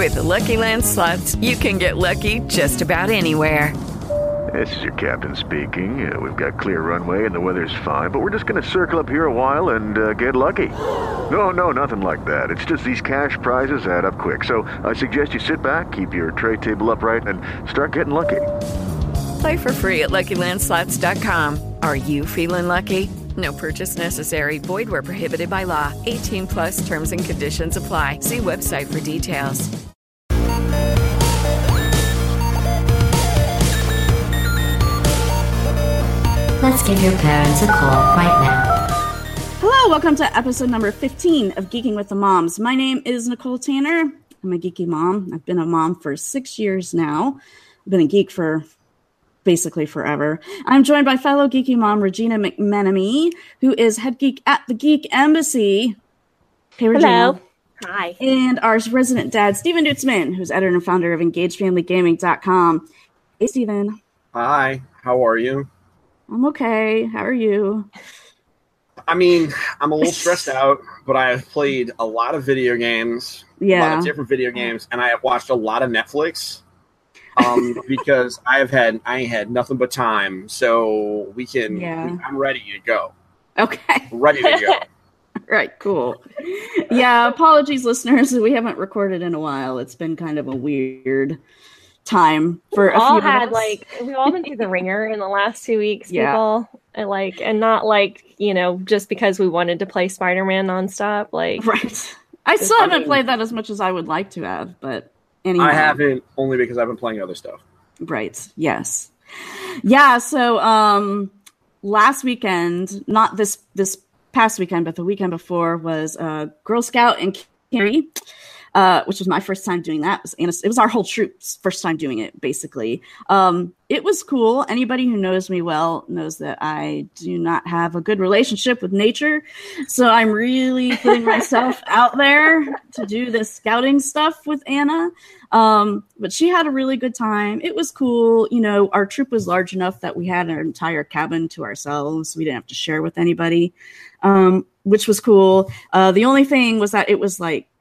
With the Lucky Land Slots, you can get lucky just about anywhere. This is your captain speaking. We've got clear runway and the weather's fine, but we're just going to circle up here a while and get lucky. No, nothing like that. It's just these cash prizes add up quick. So I suggest you sit back, keep your tray table upright, and start getting lucky. Play for free at LuckyLandSlots.com. Are you feeling lucky? No purchase necessary. Void where prohibited by law. 18 plus terms and conditions apply. See website for details. Let's give your parents a call right now. Hello, welcome to episode number 15 of Geeking with the Moms. My name is Nicole Tanner. I'm a geeky mom. I've been a mom for 6 years now. I've been a geek for basically forever. I'm joined by fellow geeky mom Regina McMenemy, who is head geek at the Geek Embassy. Hey, Regina. Hello. Hi. And our resident dad, Stephen Dutzman, who's editor and founder of EngageFamilyGaming.com. Hey, Stephen. Hi. How are you? I'm okay. How are you? I mean, I'm a little stressed out, but I have played a lot of video games, a lot of different video games, and I have watched a lot of Netflix because I had nothing but time. So I'm ready to go. Okay. Ready to go. Right, cool. Yeah, apologies, listeners. We haven't recorded in a while. It's been kind of a weird time for a few minutes. We've all been through the ringer in the last 2 weeks, people. And not just because we wanted to play Spider-Man nonstop. Right. I still haven't played that as much as I would like to have, but anyway. I haven't, only because I've been playing other stuff. Right. Yes. Yeah. So last weekend, not this past weekend, but the weekend before was Girl Scout and Carrie. Which was my first time doing that. It was our whole troop's first time doing it, basically. It was cool. Anybody who knows me well knows that I do not have a good relationship with nature. So I'm really putting myself out there to do this scouting stuff with Anna. But she had a really good time. It was cool. You know, our troop was large enough that we had our entire cabin to ourselves. We didn't have to share with anybody, which was cool. The only thing was that it was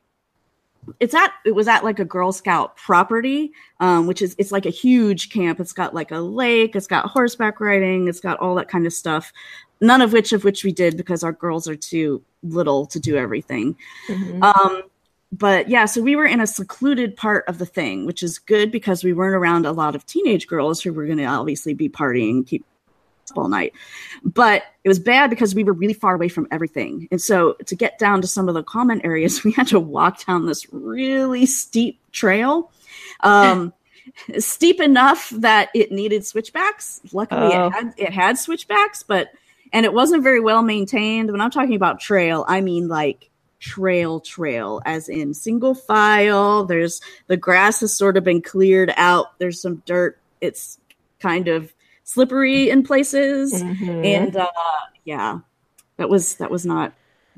at like a Girl Scout property, it's like a huge camp. It's got like a lake, it's got horseback riding, it's got all that kind of stuff. None of which we did because our girls are too little to do everything. Mm-hmm. But yeah, so we were in a secluded part of the thing, which is good because we weren't around a lot of teenage girls who were going to obviously be partying, keep all night. But it was bad because we were really far away from everything. And so to get down to some of the common areas, we had to walk down this really steep trail. Steep enough that it needed switchbacks. Luckily it had switchbacks, and it wasn't very well maintained. When I'm talking about trail, I mean like trail, as in single file. The grass has sort of been cleared out. There's some dirt. It's kind of slippery in places. Mm-hmm. And that was not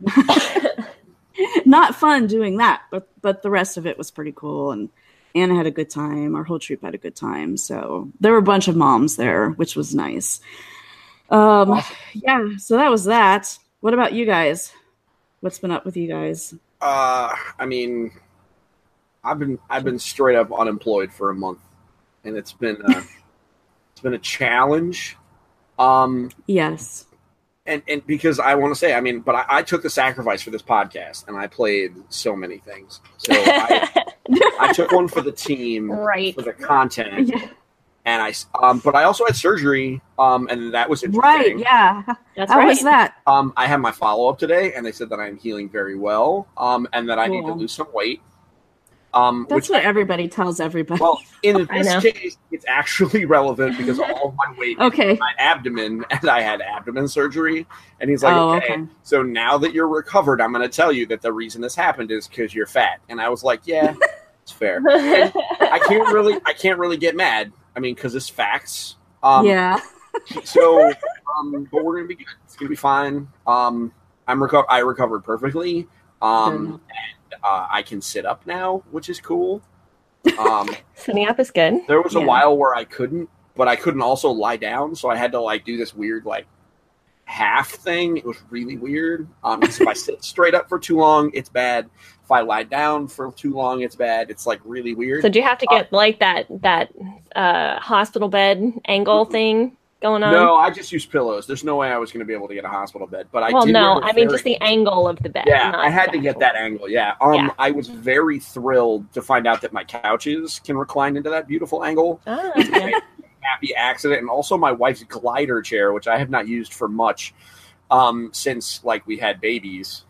not fun doing that, but the rest of it was pretty cool, and Anna had a good time. Our whole troop had a good time. So there were a bunch of moms there, which was nice. So that was that. What about you guys? What's been up with you guys? I mean, I've been straight up unemployed for a month, and it's been a challenge. Yes. And because I want to say, I mean, but I took the sacrifice for this podcast, and I played so many things. So I took one for the team, right, for the content, and but I also had surgery, and that was interesting. Right, yeah. How was that? I had my follow-up today, and they said that I'm healing very well, and that I need to lose some weight. That's what everybody tells everybody. Well, in this case, it's actually relevant because all of my weight is in my abdomen, and I had abdomen surgery. And he's like, okay, so now that you're recovered, I'm going to tell you that the reason this happened is because you're fat. And I was like, yeah, it's fair. And I can't really get mad. I mean, because it's facts. So, but we're going to be good. It's going to be fine. I recovered perfectly. And I can sit up now, which is cool. Sitting up is good. There was a while where I couldn't, but I couldn't also lie down, so I had to do this weird half thing, it was really weird. Because if I sit straight up for too long, it's bad. If I lie down for too long, it's bad. It's like really weird. So do you have to get like that hospital bed angle thing going on? No, I just use pillows. There's no way I was going to be able to get a hospital bed. But just the angle of the bed. Yeah, I had to get that angle. Yeah. I was very thrilled to find out that my couches can recline into that beautiful angle. Oh, okay. Happy accident. And also my wife's glider chair, which I have not used for much since like we had babies.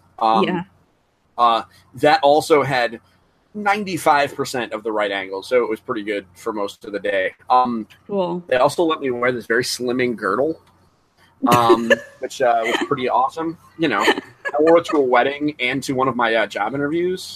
That also had 95% of the right angle, so it was pretty good for most of the day. Cool. They also let me wear this very slimming girdle, which was pretty awesome. You know, I wore it to a wedding and to one of my job interviews.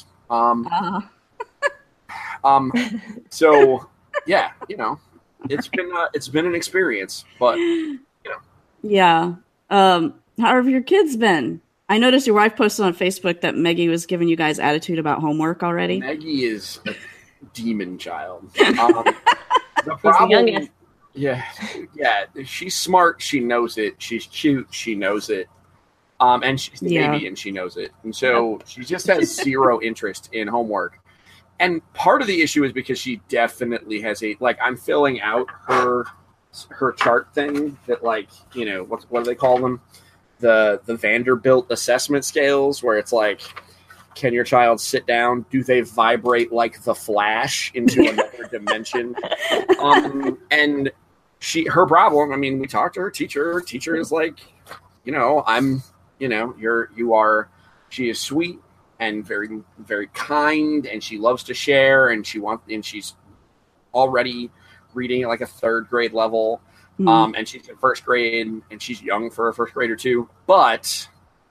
So yeah, you know, it's been an experience, but you know, yeah. How have your kids been? I noticed your wife posted on Facebook that Maggie was giving you guys attitude about homework already. Maggie is a demon child. The problem, yeah, she's smart. She knows it. She's cute. She knows it. And she's the baby, and she knows it. And so she just has zero interest in homework. And part of the issue is because she definitely has I'm filling out her chart thing that, like, you know, what do they call them? The Vanderbilt assessment scales, where it's like, can your child sit down? Do they vibrate like the Flash into another dimension? And her problem, I mean, we talked to her teacher. Her teacher is like, you know, she is sweet and very, very kind, and she loves to share, and she's already reading at like a third grade level. And she's in first grade, and she's young for a first grader too. But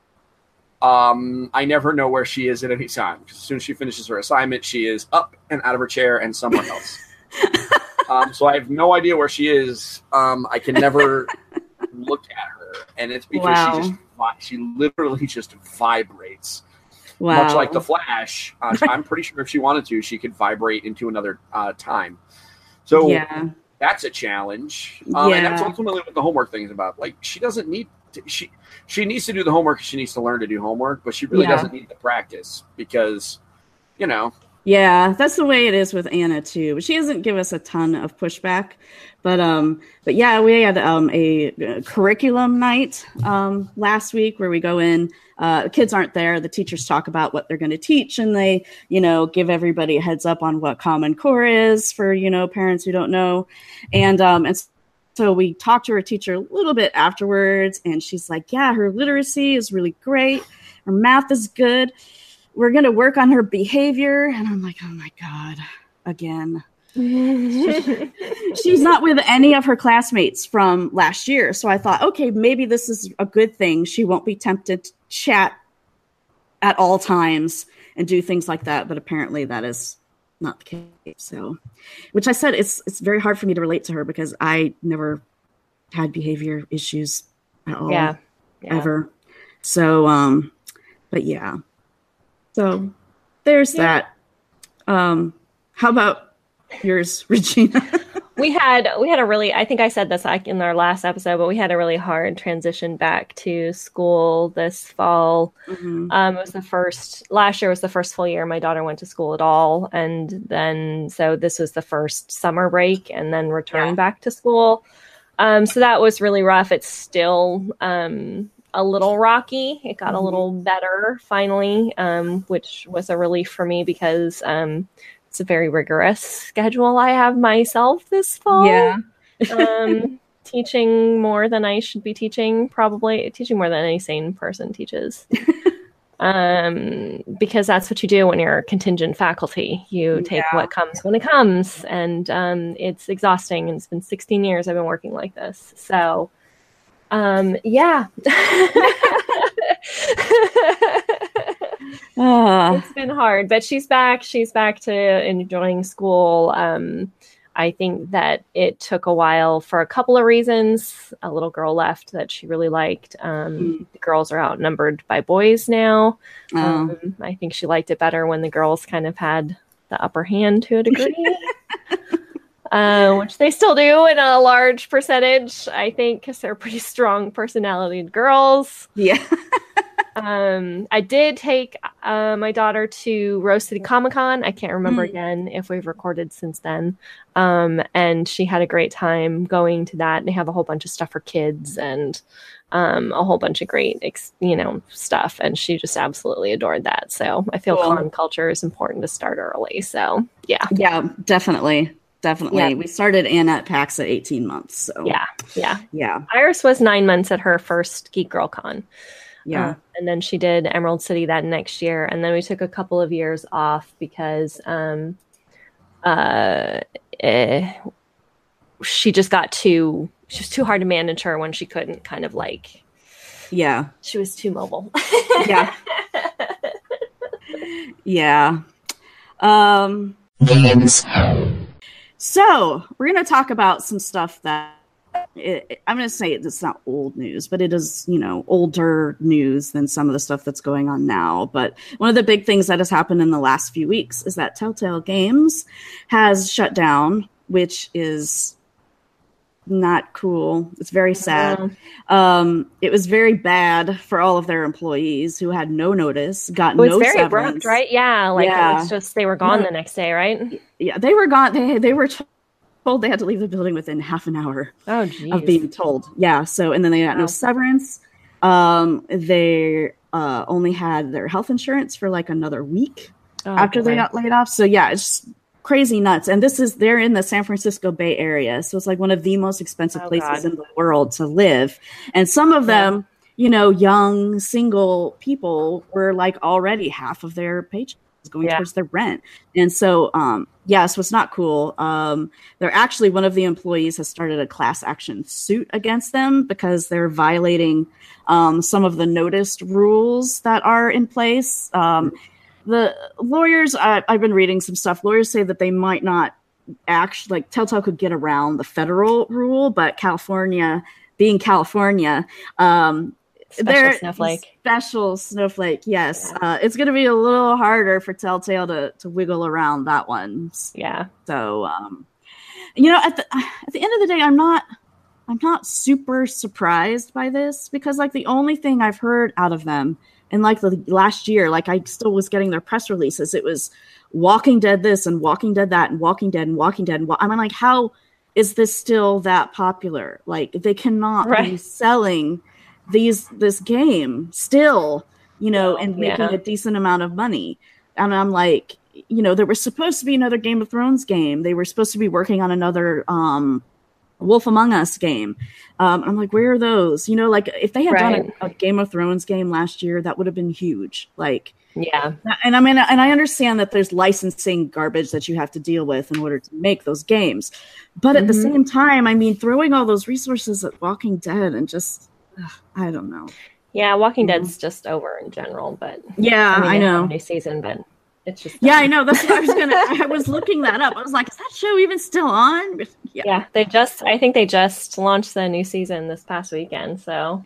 I never know where she is at any time. As soon as she finishes her assignment, she is up and out of her chair and somewhere else. So I have no idea where she is. I can never look at her, and it's because she literally just vibrates. Wow. Much like the Flash. I'm pretty sure if she wanted to, she could vibrate into another time. So. Yeah. That's a challenge. And that's ultimately what the homework thing is about. Like, she doesn't need to, she needs to do the homework. She needs to learn to do homework, but she really doesn't need the practice because, you know. Yeah, that's the way it is with Anna too. But she doesn't give us a ton of pushback. But yeah, we had a curriculum night last week where we go in. The kids aren't there. The teachers talk about what they're going to teach, and they, you know, give everybody a heads up on what Common Core is for, you know, parents who don't know. And so we talked to her teacher a little bit afterwards, and she's like, yeah, her literacy is really great. Her math is good. We're going to work on her behavior. And I'm like, oh my God, again. She's not with any of her classmates from last year. So I thought, okay, maybe this is a good thing. She won't be tempted to chat at all times and do things like that. But apparently that is not the case. So, which I said, it's very hard for me to relate to her because I never had behavior issues at all, ever. So, but yeah. So there's that. How about yours, Regina? We had a really, I think I said this in our last episode, but we had a really hard transition back to school this fall. Mm-hmm. Last year was the first full year my daughter went to school at all. And then, so this was the first summer break and then return back to school. So that was really rough. It's still, a little rocky. It got a little better finally, which was a relief for me because it's a very rigorous schedule I have myself this fall. Yeah. Teaching more than I should be teaching, probably teaching more than any sane person teaches. Because that's what you do when you're contingent faculty. You take what comes when it comes, and it's exhausting. And it's been 16 years I've been working like this. So it's been hard, but she's back to enjoying school. I think that it took a while for a couple of reasons. A little girl left that she really liked. The girls are outnumbered by boys now. I think she liked it better when the girls kind of had the upper hand to a degree. which they still do in a large percentage, I think, because they're pretty strong personality girls. Yeah. I did take my daughter to Rose City Comic Con. I can't remember again if we've recorded since then. And she had a great time going to that. They have a whole bunch of stuff for kids and a whole bunch of great, stuff. And she just absolutely adored that. So I feel con culture is important to start early. So yeah. Yeah, definitely. Definitely. Yeah. We started Anna at PAX at 18 months. So yeah. Iris was 9 months at her first Geek Girl Con. Yeah. And then she did Emerald City that next year. And then we took a couple of years off because she was too hard to manage her when she couldn't kind of like. Yeah. She was too mobile. Yeah. Yeah. So we're going to talk about some stuff that I'm going to say it's not old news, but it is, older news than some of the stuff that's going on now. But one of the big things that has happened in the last few weeks is that Telltale Games has shut down, which is not cool. It's very sad. It was very bad for all of their employees who had no notice, got no severance. It was very abrupt, right? Yeah. It was just, they were gone the next day, right? Yeah, they were gone. They were told they had to leave the building within half an hour of being told. Yeah. So, and then they got no severance. They only had their health insurance for like another week after they got laid off. So yeah, it's crazy nuts. And they're in the San Francisco Bay Area. So it's like one of the most expensive places in the world to live. And some of them, young single people were like already half of their paycheck going towards their rent. And so, so it's not cool. They're actually, one of the employees has started a class action suit against them because they're violating some of the noticed rules that are in place. The lawyers, I've been reading some stuff. Lawyers say that they might not actually, like Telltale could get around the federal rule, but California, being California, Special snowflake, yes. Yeah. It's going to be a little harder for Telltale to wiggle around that one. Yeah. So, at the end of the day, I'm not super surprised by this because like the only thing I've heard out of them in like the last year, like I still was getting their press releases. It was Walking Dead this and Walking Dead that and Walking Dead and Walking Dead. I mean, like, how is this still that popular? Like they cannot be selling this game still, and making a decent amount of money. And I'm like, there was supposed to be another Game of Thrones game. They were supposed to be working on another Wolf Among Us game. I'm like, where are those? Like if they had done a Game of Thrones game last year, that would have been huge. Like, yeah. And I mean, and I understand that there's licensing garbage that you have to deal with in order to make those games. But at the same time, I mean, throwing all those resources at Walking Dead and just, I don't know. Yeah, Walking Dead's just over in general, but I know. New season, but it's just I know. That's what I was looking that up. I was like, is that show even still on? Yeah, I think they just launched the new season this past weekend. So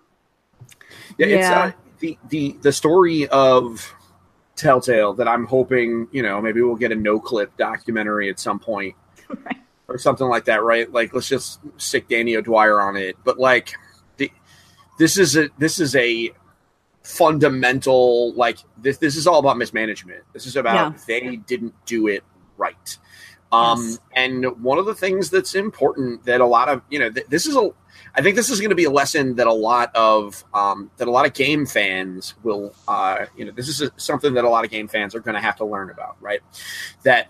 it's the story of Telltale that I'm hoping maybe we'll get a no clip documentary at some point, or something like that, right? Like let's just stick Danny O'Dwyer on it, but like. This is a fundamental, like this is all about mismanagement. This is about they didn't do it right. And one of the things that's important that a lot of, I think this is going to be a lesson that a lot of game fans will, this is something that a lot of game fans are going to have to learn about, right? That,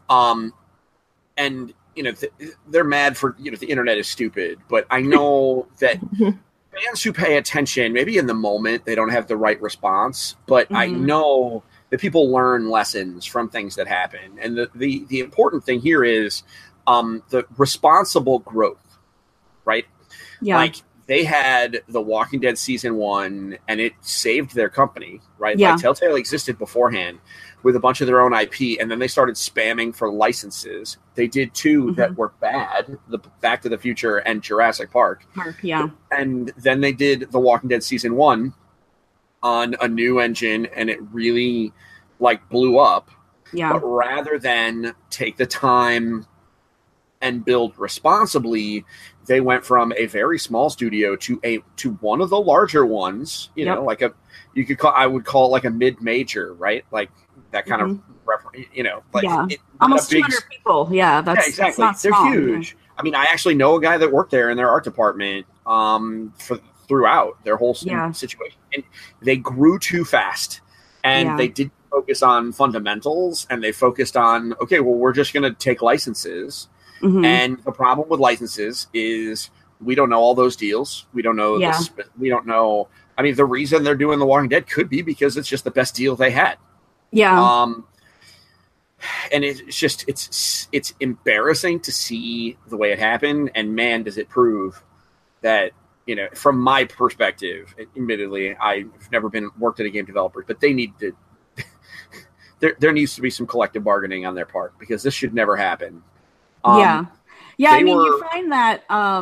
and they're mad for, the internet is stupid, but I know that fans who pay attention, maybe in the moment they don't have the right response, but I know that people learn lessons from things that happen. And the important thing here is the responsible growth, right? Yeah. Like they had The Walking Dead season 1 and it saved their company, right? Yeah. Like Telltale existed beforehand with a bunch of their own IP, and then they started spamming for licenses. They did 2 that were bad, the Back to the Future and Jurassic Park. And then they did The Walking Dead season 1 on a new engine, and it really like blew up. Yeah. But rather than take the time and build responsibly, they went from a very small studio to one of the larger ones. You know, like I would call it like a mid-major, right? Like that kind of, you know, like almost 200 people. Yeah, that's exactly. That's not They're small, huge. I mean, I actually know a guy that worked there in their art department throughout their whole situation, and they grew too fast, and they didn't focus on fundamentals, and they focused on, okay, well, we're just going to take licenses. And the problem with licenses is we don't know all those deals. We don't know this. We don't know. I mean, the reason they're doing The Walking Dead could be because it's just the best deal they had. Yeah. And it's just it's embarrassing to see the way it happened, and man, does it prove that, you know, from my perspective, admittedly, I've never worked at a game developer, but they need to. there needs to be some collective bargaining on their part, because this should never happen. I mean, you find that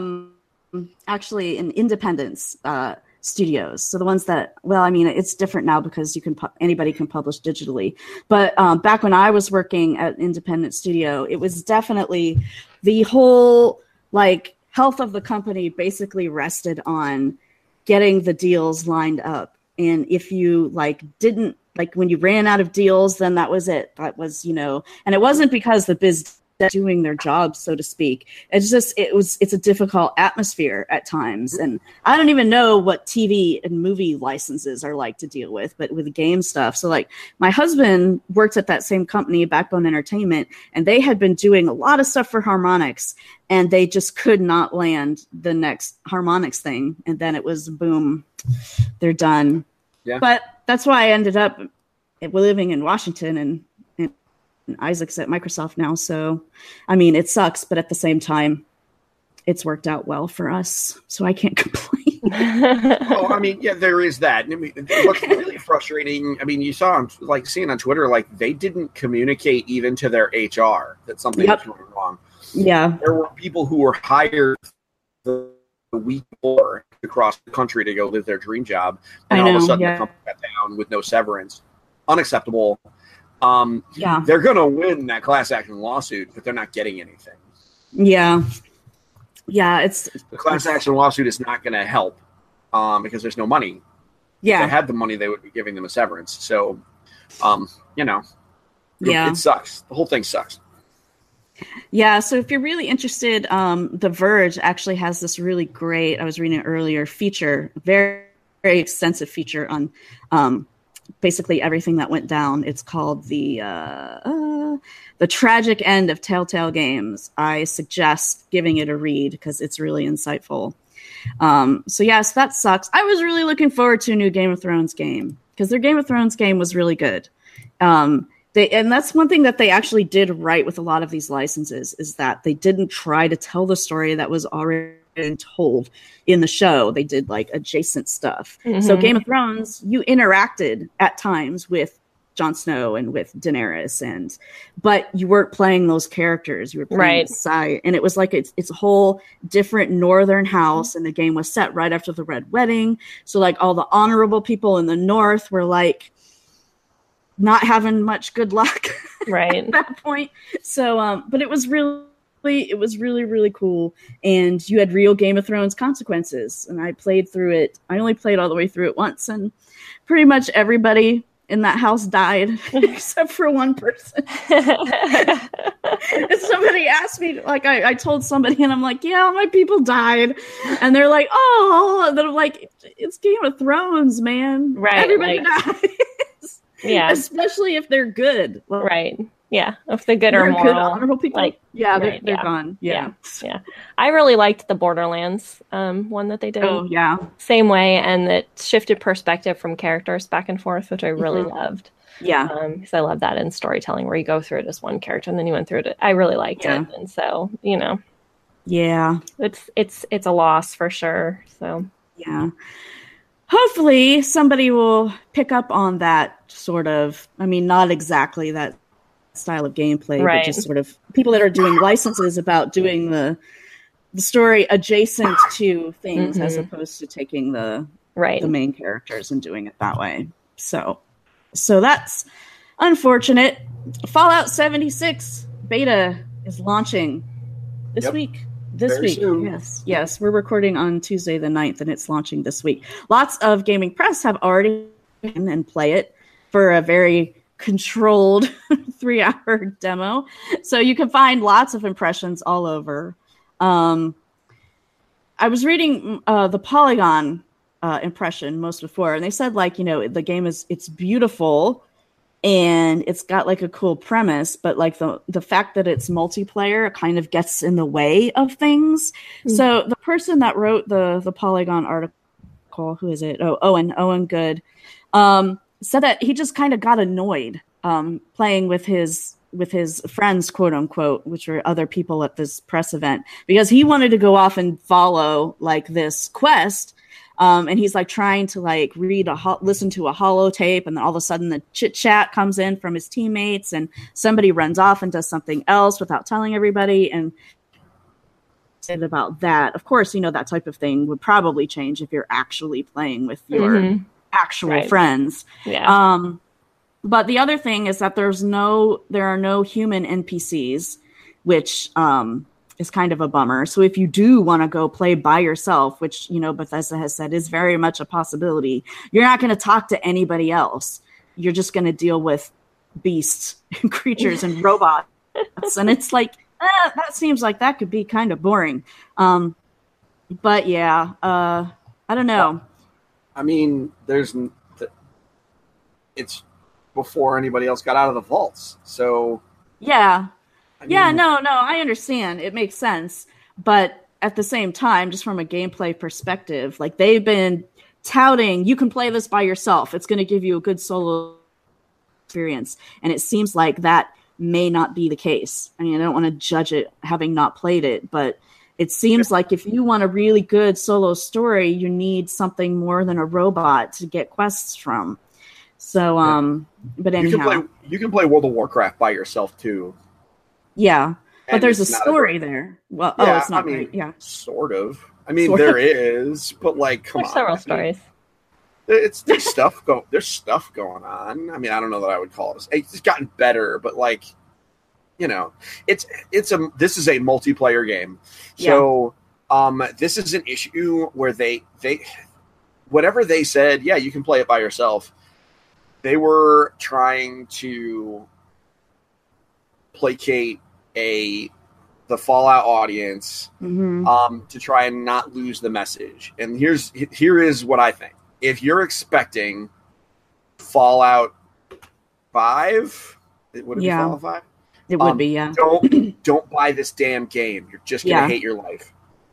actually in independents studios. So the ones that, well, I mean, it's different now because anybody can publish digitally. But back when I was working at independent studio, it was definitely the whole like health of the company basically rested on getting the deals lined up. And if you didn't, when you ran out of deals, then that was it. That was, you know, and it wasn't because the biz doing their job, so to speak. It's just it's a difficult atmosphere at times, and I don't even know what TV and movie licenses are like to deal with, but with game stuff. So like my husband worked at that same company, Backbone Entertainment, and they had been doing a lot of stuff for Harmonix, and they just could not land the next Harmonix thing, and then it was boom, they're done. Yeah. But that's why I ended up living in Washington, and Isaac's at Microsoft now. So, I mean, it sucks, but at the same time, it's worked out well for us. So I can't complain. Oh, I mean, yeah, there is that. I mean, what's really frustrating, I mean, you saw, seeing on Twitter, they didn't communicate even to their HR that something was going wrong. Yeah. There were people who were hired the week before across the country to go live their dream job. And all of a sudden, the company got down with no severance. Unacceptable. They're going to win that class action lawsuit, but they're not getting anything. Yeah. The class action lawsuit is not going to help because there's no money. Yeah. If they had the money, they would be giving them a severance. So, it sucks. The whole thing sucks. Yeah. So if you're really interested, The Verge actually has this really great, I was reading it earlier, feature, very, very extensive feature on basically everything that went down. It's called the Tragic End of Telltale Games. I suggest giving it a read because it's really insightful. So that sucks. I was really looking forward to a new Game of Thrones game because their Game of Thrones game was really good. And that's one thing that they actually did right with a lot of these licenses, is that they didn't try to tell the story that was already told in the show. They did adjacent stuff. Mm-hmm. So Game of Thrones, you interacted at times with Jon Snow and with Daenerys, but you weren't playing those characters. You were playing side, and it was it's a whole different northern house, and the game was set right after the Red Wedding. So all the honorable people in the north were not having much good luck at that point. So, but it was really, really cool. And you had real Game of Thrones consequences. And I played through it. I only played all the way through it once. And pretty much everybody in that house died except for one person. And somebody asked me, I told somebody, and I'm like, yeah, my people died. And they're like, oh, and then I'm like, it's Game of Thrones, man. Right. Everybody dies. Yeah. Especially if they're good. Right. Yeah. If they're good or moral. Good, honorable people. They're gone. Yeah. I really liked the Borderlands one that they did. Oh, yeah. Same way. And it shifted perspective from characters back and forth, which I really loved. Yeah. Because I love that in storytelling where you go through it as one character and then you went through it. I really liked it. And so, yeah, it's a loss for sure. So, yeah. Hopefully somebody will pick up on that sort of, not exactly that style of gameplay, but just sort of people that are doing licenses about doing the story adjacent to things as opposed to taking the main characters and doing it that way. So that's unfortunate. Fallout 76 beta is launching This week. This week. Soon. Yes. We're recording on Tuesday the 9th, and it's launching this week. Lots of gaming press have already been and play it for a very controlled 3-hour demo. So you can find lots of impressions all over. I was reading the Polygon impression most before, and they said, like, the game it's beautiful and it's got like a cool premise, but like the fact that it's multiplayer kind of gets in the way of things. Mm-hmm. So the person that wrote the Polygon article, who is it? Owen Good, said that he just kind of got annoyed playing with his friends, quote unquote, which were other people at this press event, because he wanted to go off and follow like this quest. And he's like trying to like listen to a holotape, and then all of a sudden the chit chat comes in from his teammates, and somebody runs off and does something else without telling everybody. And said about that, of course, that type of thing would probably change if you're actually playing with your actual friends. Yeah. But the other thing is that there are no human NPCs, which is kind of a bummer. So if you do want to go play by yourself, which, Bethesda has said is very much a possibility, you're not going to talk to anybody else. You're just going to deal with beasts and creatures and robots. And it's like, that seems like that could be kind of boring. But yeah, I don't know. I mean, it's before anybody else got out of the vaults. So yeah. No, I understand. It makes sense. But at the same time, just from a gameplay perspective, like they've been touting, you can play this by yourself. It's going to give you a good solo experience. And it seems like that may not be the case. I mean, I don't want to judge it having not played it, but it seems like if you want a really good solo story, you need something more than a robot to get quests from. So, but anyhow. You can play World of Warcraft by yourself too. Yeah, but there's a story there. Well, yeah, it's not great. Yeah, sort of. I mean, there is, but like, come on. There's several stories. There's stuff going on. I mean, I don't know that I would call it. It's gotten better, but like, this is a multiplayer game. So, this is an issue where they whatever they said, yeah, you can play it by yourself. They were trying to placate the Fallout audience to try and not lose the message. And here is what I think. If you're expecting Fallout 5, would it be Fallout 5? It would be, yeah. Don't buy this damn game. You're just gonna hate your life.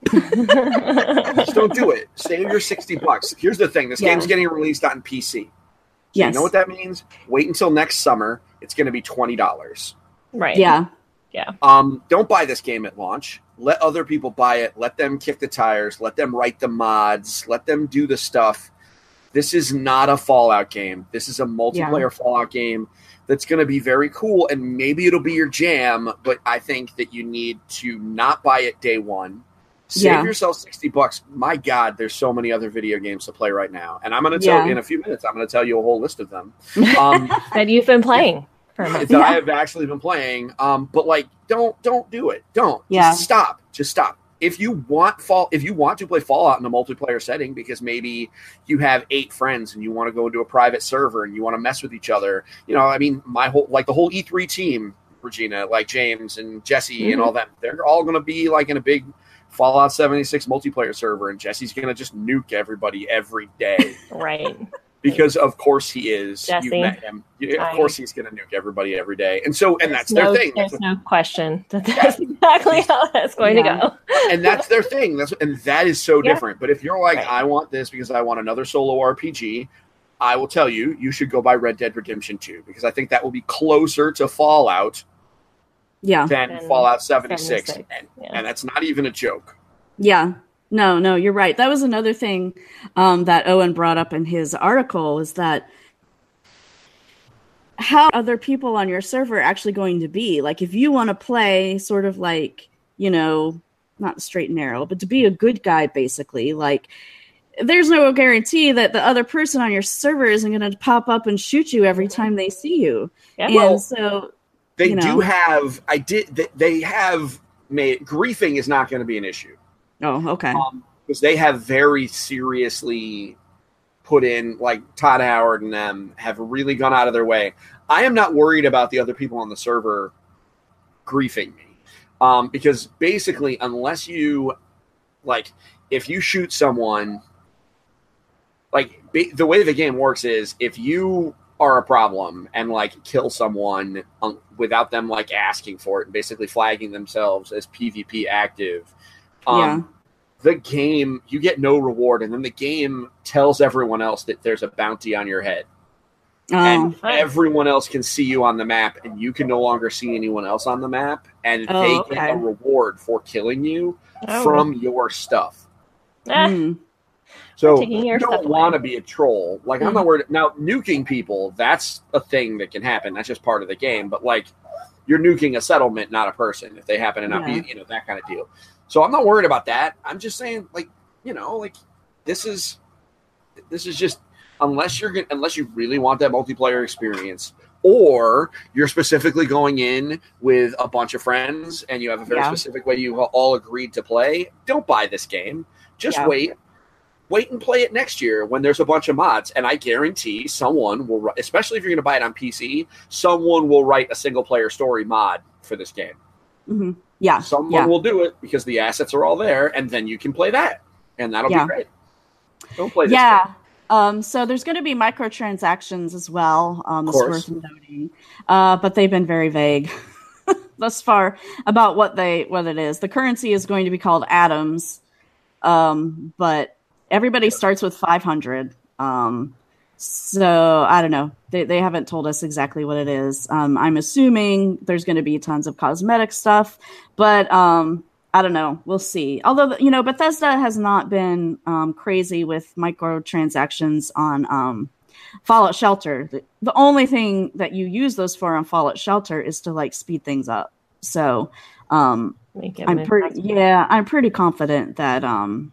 Just don't do it. Save your $60. Here's the thing: this game's getting released on PC. So you know what that means? Wait until next summer. It's going to be $20. Right. Yeah. Yeah. Don't buy this game at launch. Let other people buy it. Let them kick the tires. Let them write the mods. Let them do the stuff. This is not a Fallout game. This is a multiplayer Fallout game that's going to be very cool, and maybe it'll be your jam, but I think that you need to not buy it day one. Save yourself $60. My God, there's so many other video games to play right now. And I'm going to tell you in a few minutes, I'm going to tell you a whole list of them. That you've been playing. That I have actually been playing. But like, don't do it. Don't. Just stop. Just stop. If you want to play Fallout in a multiplayer setting, because maybe you have 8 friends and you want to go into a private server and you want to mess with each other, I mean, the whole E3 team, Regina, like James and Jesse and all that, they're all going to be like in a big Fallout 76 multiplayer server, and Jesse's going to just nuke everybody every day. Right. Because of course he is. Jesse. You've met him. Of course he's going to nuke everybody every day. And that's their thing. There's no question that's exactly how that's going to go. And that's their thing. And that is so different. But if you're like, I want this because I want another solo RPG, I will tell you, you should go buy Red Dead Redemption 2, because I think that will be closer to Fallout than Fallout 76. And that's not even a joke. Yeah. No, you're right. That was another thing that Owen brought up in his article, is that how other people on your server are actually going to be. Like, if you want to play sort of like, not straight and narrow, but to be a good guy, basically, like, there's no guarantee that the other person on your server isn't going to pop up and shoot you every time they see you. Yeah. And so... They have griefing is not going to be an issue. Oh, okay. Because they have very seriously put in, like Todd Howard and them have really gone out of their way. I am not worried about the other people on the server griefing me. Because basically, unless you, like, if you shoot someone, like, the way the game works is if you are a problem and, like, kill someone without them, like, asking for it and basically flagging themselves as PvP active, the game, you get no reward, and then the game tells everyone else that there's a bounty on your head. And everyone else can see you on the map, and you can no longer see anyone else on the map, and they get a reward for killing you from your stuff. So you don't want to be a troll. Like, I'm not worried. Now, nuking people, that's a thing that can happen. That's just part of the game. But, like, you're nuking a settlement, not a person, if they happen to not be, you know, that kind of deal. So I'm not worried about that. I'm just saying, like, you know, like, this is just, unless you really want that multiplayer experience, or you're specifically going in with a bunch of friends and you have a very specific way you all agreed to play, don't buy this game. Just wait and play it next year when there's a bunch of mods. And I guarantee someone will, especially if you're going to buy it on PC, someone will write a single player story mod for this game. Mm-hmm. Yeah. Someone will do it because the assets are all there, and then you can play that, and that'll be great. Don't play this game. So there's going to be microtransactions as well. It's worth noting, but they've been very vague thus far about what it is. The currency is going to be called atoms, but everybody starts with 500. So I don't know. They haven't told us exactly what it is. I'm assuming there's going to be tons of cosmetic stuff, but I don't know. We'll see. Although, you know, Bethesda has not been crazy with microtransactions on Fallout Shelter. The only thing that you use those for on Fallout Shelter is to, like, speed things up. So I'm pretty confident that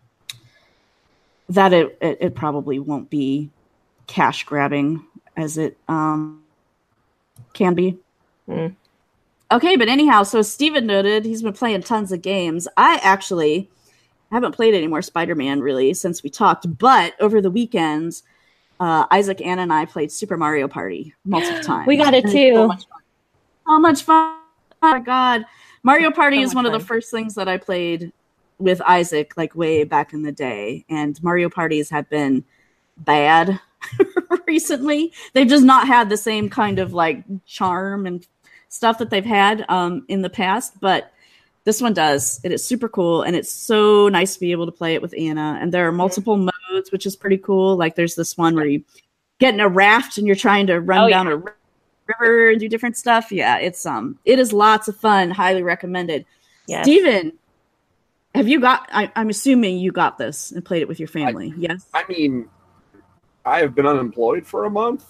that it probably won't be cash grabbing as it can be. Okay, but anyhow, so Steven noted he's been playing tons of games. I actually haven't played any more Spider-Man really since we talked, but over the weekend, Isaac, Anna, and I played Super Mario Party multiple times. We got it too. So much fun. Oh my God. Mario Party is one of the first things that I played with Isaac, like, way back in the day. And Mario parties have been bad recently. They've just not had the same kind of, like, charm and stuff that they've had in the past. But this one does. It is super cool. And it's so nice to be able to play it with Anna. And there are multiple modes, which is pretty cool. Like, there's this one where you get in a raft and you're trying to run down a river and do different stuff. Yeah, it is lots of fun. Highly recommended. Yes. Steven, have you got, I'm assuming you got this and played it with your family. Yes. I mean, I have been unemployed for a month.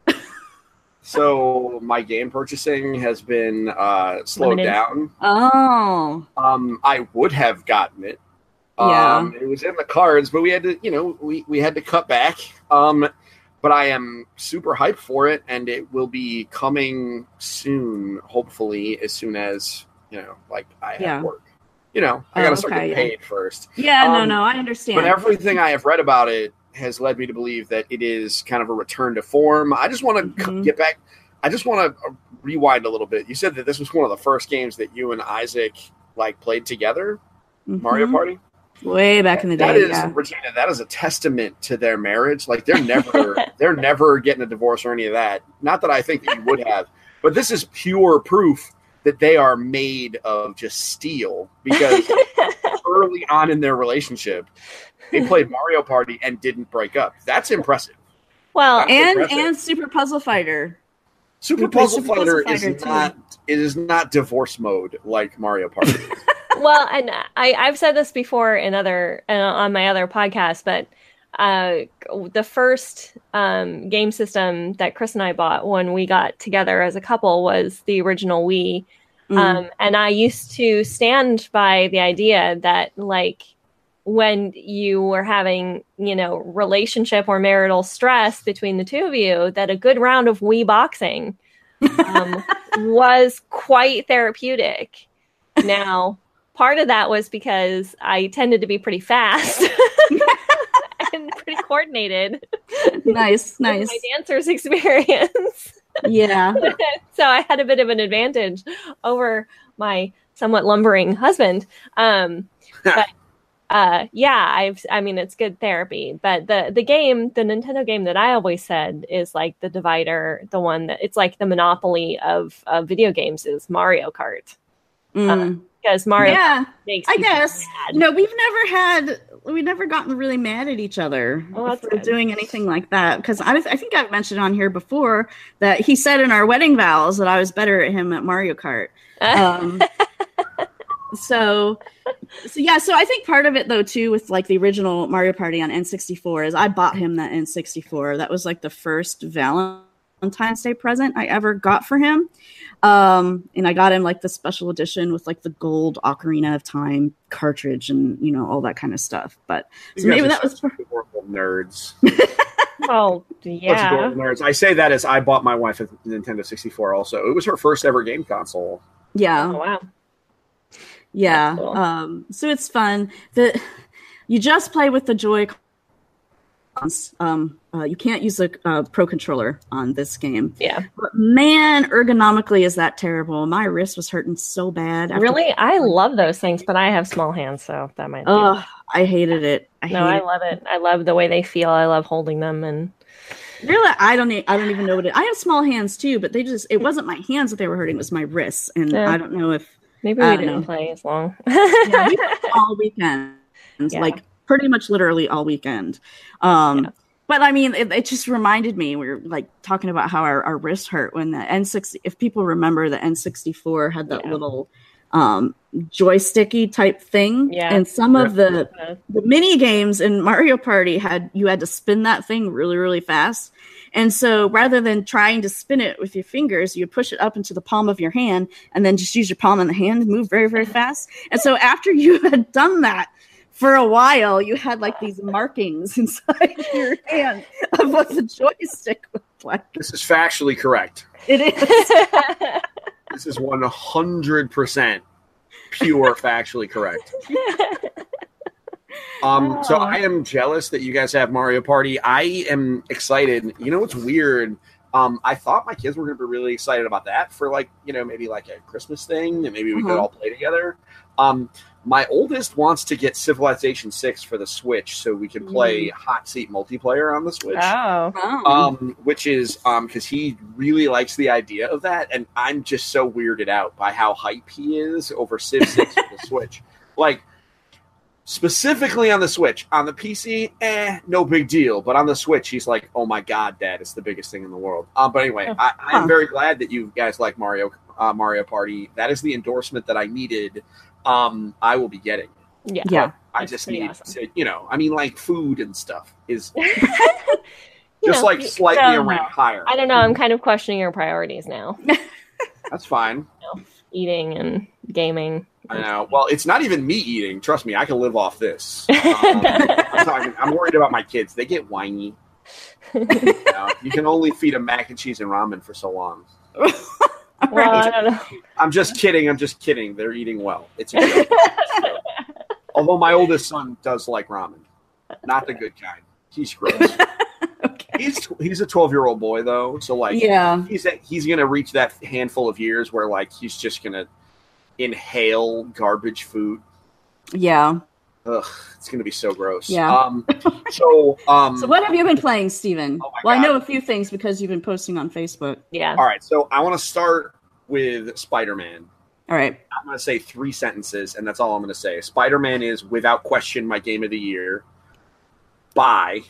So my game purchasing has been slowed down. Oh. I would have gotten it. It was in the cards, but we had to, you know, we had to cut back. But I am super hyped for it, and it will be coming soon, hopefully, as soon as, you know, like, I have work. You know, I got to start getting paid first. Yeah, no, I understand. But everything I have read about it has led me to believe that it is kind of a return to form. I just want to get back. I just want to rewind a little bit. You said that this was one of the first games that you and Isaac, like, played together, Mario Party? Way back in the day. Regina, that is a testament to their marriage. Like, they're never getting a divorce or any of that. Not that I think that you would have, but this is pure proof that they are made of just steel, because early on in their relationship, they played Mario Party and didn't break up. That's impressive. Well, and Super Puzzle Fighter. Super Puzzle Fighter is not divorce mode like Mario Party. Well, and I've said this before on my other podcast, but the first game system that Chris and I bought when we got together as a couple was the original Wii. And I used to stand by the idea that, like, when you were having, you know, relationship or marital stress between the two of you, that a good round of Wii boxing was quite therapeutic. Now, part of that was because I tended to be pretty fast and pretty coordinated. Nice. My dancer's experience. Yeah. So I had a bit of an advantage over my somewhat lumbering husband. But I mean, it's good therapy. But the Nintendo game that I always said is like the divider, the one that it's like the monopoly of video games is Mario Kart. Because Mario makes I guess mad. We've never gotten really mad at each other for doing anything like that. Because I think I've mentioned on here before that he said in our wedding vows that I was better at him at Mario Kart. So I think part of it though too with like the original Mario Party on N64 is I bought him that N64. That was like the first Valentine's Day present I ever got for him. And I got him like the special edition with like the gold Ocarina of Time cartridge and all that kind of stuff. But so maybe that was horrible nerds. Well, yeah. Nerds. I say that as I bought my wife a Nintendo 64 also. It was her first ever game console. Yeah. Oh, wow. Yeah. Cool. So it's fun. You just play with the Joy-Cons. You can't use a Pro Controller on this game. Yeah. But man, ergonomically is that terrible. My wrist was hurting so bad. Really? I love those things, but I have small hands, so that might be. I hated it. I love it. I love the way they feel. I love holding them and really, I don't even know what I have small hands too, but it wasn't my hands that they were hurting, it was my wrists. And I don't know if maybe we didn't play as long. Yeah, we played all weekend. Like pretty much literally all weekend. But I mean, it just reminded me, we were like talking about how our wrists hurt when the N60, if people remember the N64 had that little joysticky type thing. Yeah. And some of the mini games in Mario Party you had to spin that thing really, really fast. And so rather than trying to spin it with your fingers, you push it up into the palm of your hand and then just use your palm and the hand and move very, very fast. And so after you had done that, for a while, you had like these markings inside your hand of what the joystick looked like. This is factually correct. It is. This is 100% pure factually correct. So I am jealous that you guys have Mario Party. I am excited. You know what's weird? I thought my kids were going to be really excited about that for maybe like a Christmas thing that maybe we could all play together. My oldest wants to get Civilization 6 for the Switch so we can play hot seat multiplayer on the Switch. Which is because he really likes the idea of that, and I'm just so weirded out by how hype he is over Civ 6 for the Switch. Like, specifically on the Switch. On the PC, no big deal. But on the Switch, he's like, oh my god, Dad, it's the biggest thing in the world. But anyway, I'm very glad that you guys like Mario Party. That is the endorsement that I needed. I will be getting it. Yeah. I just need to, like food and stuff is just slightly a rank higher. I don't know. I'm kind of questioning your priorities now. That's fine. Eating and gaming. I know. Well, it's not even me eating. Trust me, I can live off this. I'm worried about my kids. They get whiny. You can only feed them mac and cheese and ramen for so long. Well, I don't know. I'm just kidding. They're eating well. It's a joke. Although my oldest son does like ramen. Not the good kind. He's gross. Okay. He's a 12-year-old boy though, so he's gonna reach that handful of years where he's just gonna inhale garbage food. Yeah. Ugh, it's gonna be so gross. Yeah. So what have you been playing, Steven? Oh I know a few things because you've been posting on Facebook. Yeah. All right. So I want to start with Spider-Man. All right. I'm going to say 3 sentences, and that's all I'm going to say. Spider-Man is, without question, my game of the year. Bye.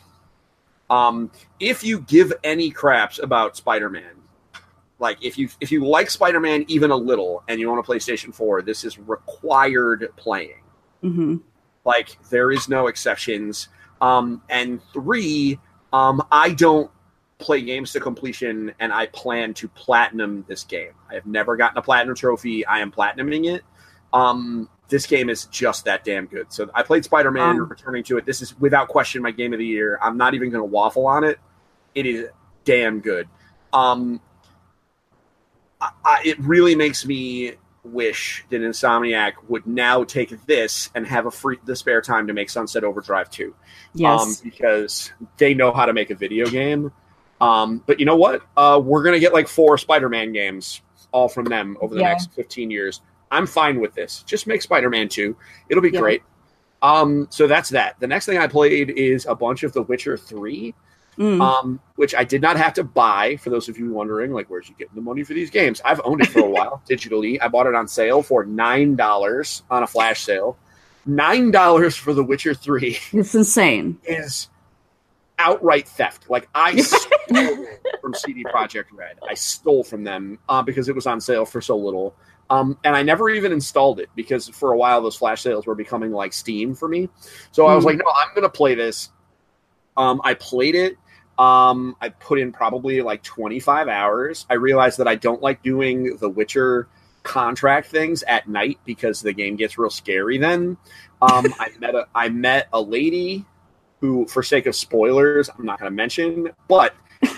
If you give any craps about Spider-Man, if you like Spider-Man even a little, and you own a PlayStation 4, this is required playing. Mm-hmm. There is no exceptions. And 3, I don't play games to completion, and I plan to platinum this game. I have never gotten a platinum trophy. I am platinuming it. This game is just that damn good. So I played Spider-Man, returning to it. This is without question my game of the year. I'm not even going to waffle on it. It is damn good. It really makes me wish that Insomniac would now take this and have the spare time to make Sunset Overdrive 2. Yes. Because they know how to make a video game. But you know what? We're going to get like 4 Spider-Man games all from them over the next 15 years. I'm fine with this. Just make Spider-Man 2. It'll be great. So that's that. The next thing I played is a bunch of The Witcher 3. Which I did not have to buy, for those of you wondering, like, where's you getting the money for these games? I've owned it for a while digitally. I bought it on sale for $9 on a flash sale. $9 for The Witcher 3. It's insane. Is outright theft. Like, I stole from CD Projekt Red. I stole from them because it was on sale for so little. And I never even installed it because for a while those flash sales were becoming like Steam for me. So I was like, no, I'm going to play this. I played it. I put in probably like 25 hours. I realized that I don't like doing the Witcher contract things at night because the game gets real scary then. I met a lady who, for sake of spoilers, I'm not going to mention, but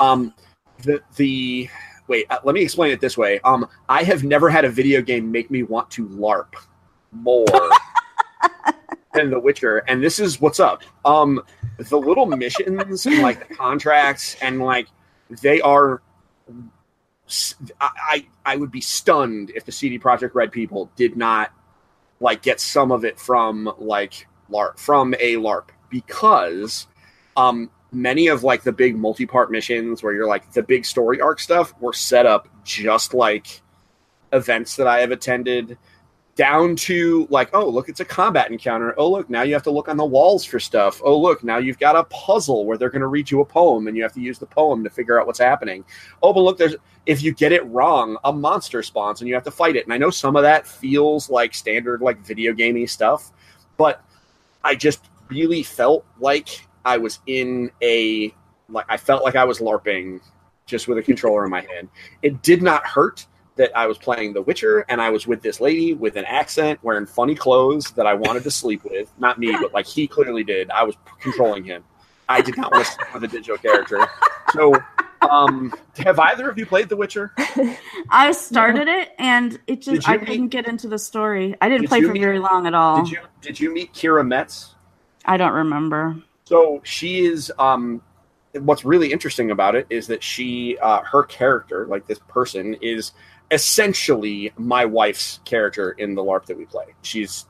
wait, let me explain it this way. I have never had a video game make me want to LARP more than The Witcher, and this is what's up. The little missions and like the contracts and like they are. I would be stunned if the CD Projekt Red people did not like get some of it from like LARP, from a LARP, because many of like the big multi-part missions where you're like the big story arc stuff were set up just like events that I have attended, down to like, oh, look, it's a combat encounter. Oh, look, now you have to look on the walls for stuff. Oh, look, now you've got a puzzle where they're going to read you a poem and you have to use the poem to figure out what's happening. Oh, but look, if you get it wrong, a monster spawns and you have to fight it. And I know some of that feels like standard, like video gamey stuff, but I just really felt like I was I felt like I was LARPing just with a controller in my hand. It did not hurt that I was playing The Witcher and I was with this lady with an accent wearing funny clothes that I wanted to sleep with. Not me, but like he clearly did. I was controlling him. I did not want to sleep with a digital character. So, have either of you played The Witcher? I started it and it just, I couldn't get into the story. I didn't play for very long at all. Did you meet Kira Metz? I don't remember. So she is, what's really interesting about it is that she, her character, like this person, is essentially my wife's character in the LARP that we play. She's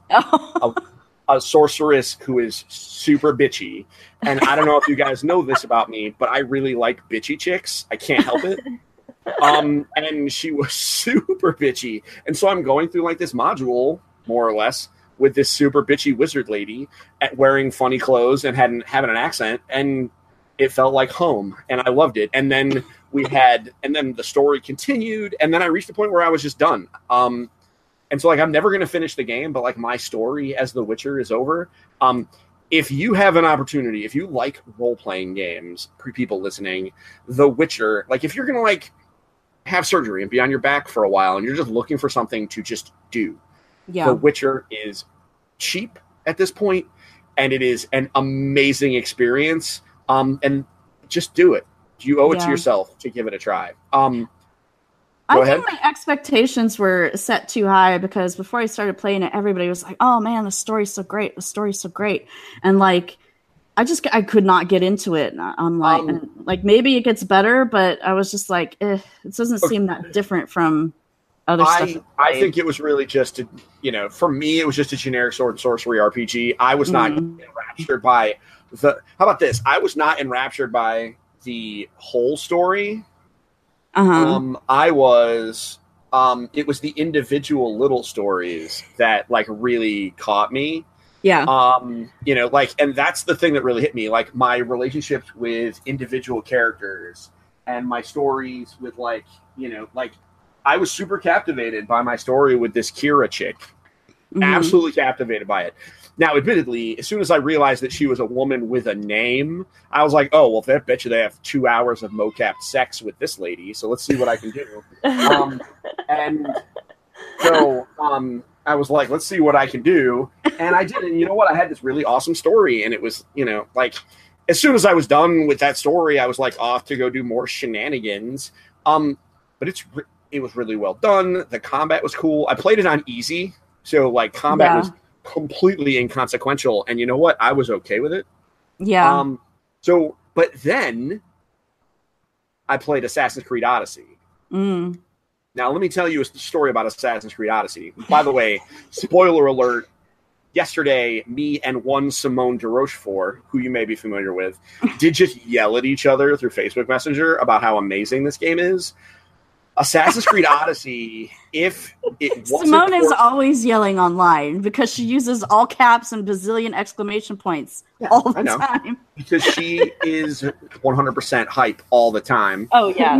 a sorceress who is super bitchy. And I don't know if you guys know this about me, but I really like bitchy chicks. I can't help it. And she was super bitchy. And so I'm going through like this module, more or less, with this super bitchy wizard lady wearing funny clothes and having an accent. And it felt like home, and I loved it. And then then the story continued, and then I reached a point where I was just done. And so like I'm never going to finish the game, but like my story as The Witcher is over. If you have an opportunity, if you like role-playing games, people listening, The Witcher, like if you're going to like have surgery and be on your back for a while and you're just looking for something to just do, The Witcher is cheap at this point, and it is an amazing experience. And just do it. You owe it to yourself to give it a try. I think my expectations were set too high because before I started playing it, everybody was like, "Oh man, the story's so great! The story's so great!" And like, I could not get into it. I'm like, like maybe it gets better, but I was just like, it doesn't seem that different from other stuff. I think it was really just for me, it was just a generic sword and sorcery RPG. I was not enraptured by how about this? I was not enraptured by the whole story. I was. It was the individual little stories that like really caught me. Yeah. And that's the thing that really hit me. Like my relationships with individual characters and my stories with like I was super captivated by my story with this Kira chick. Absolutely captivated by it. Now, admittedly, as soon as I realized that she was a woman with a name, I was like, oh, well, I bet you they have 2 hours of mocap sex with this lady, so let's see what I can do. And so I was like, let's see what I can do. And I did. And you know what? I had this really awesome story, and it was, like, as soon as I was done with that story, I was like off to go do more shenanigans. But It was really well done. The combat was cool. I played it on easy, so like combat was completely inconsequential. And you know what? I was okay with it. Yeah. But then I played Assassin's Creed Odyssey. Mm. Now, let me tell you a story about Assassin's Creed Odyssey. By the way, spoiler alert, yesterday, me and one Simone de Rochefort, who you may be familiar with, did just yell at each other through Facebook Messenger about how amazing this game is. Assassin's Creed Odyssey, if it wasn't Simone is always yelling online because she uses all caps and bazillion exclamation points all the time. Because she is 100% hype all the time. Oh, yeah.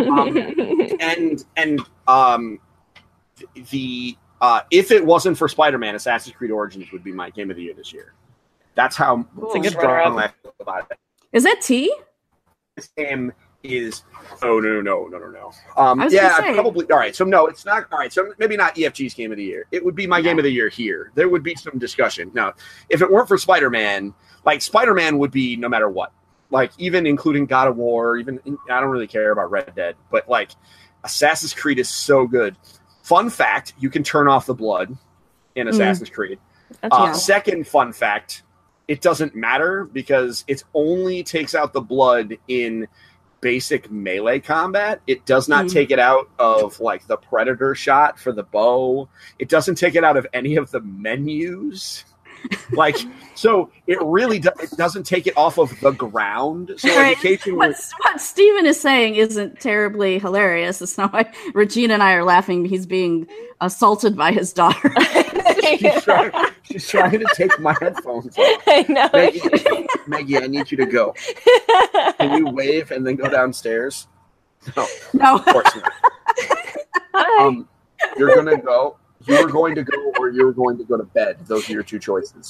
If it wasn't for Spider-Man, Assassin's Creed Origins would be my game of the year this year. That's how strong I feel about it. Is that T? This game is no. Probably. All right, so no, it's not. All right, so maybe not EFG's game of the year. It would be my game of the year here. There would be some discussion. Now, if it weren't for Spider-Man, like Spider-Man would be no matter what. Like even including God of War, I don't really care about Red Dead, but like Assassin's Creed is so good. Fun fact: you can turn off the blood in Assassin's Creed. Second fun fact: it doesn't matter because it only takes out the blood in basic melee combat. It does not take it out of like the predator shot for the bow. It doesn't take it out of any of the menus. Like, so it really it doesn't take it off of the ground. So right. What Steven is saying isn't terribly hilarious. It's not why Regina and I are laughing. He's being assaulted by his daughter. She's trying to take my headphones off. I know. Maggie, I need you to go. Can you wave and then go downstairs? No. Of course not. You're going to go. You were going to go or you were going to go to bed. Those are your two choices.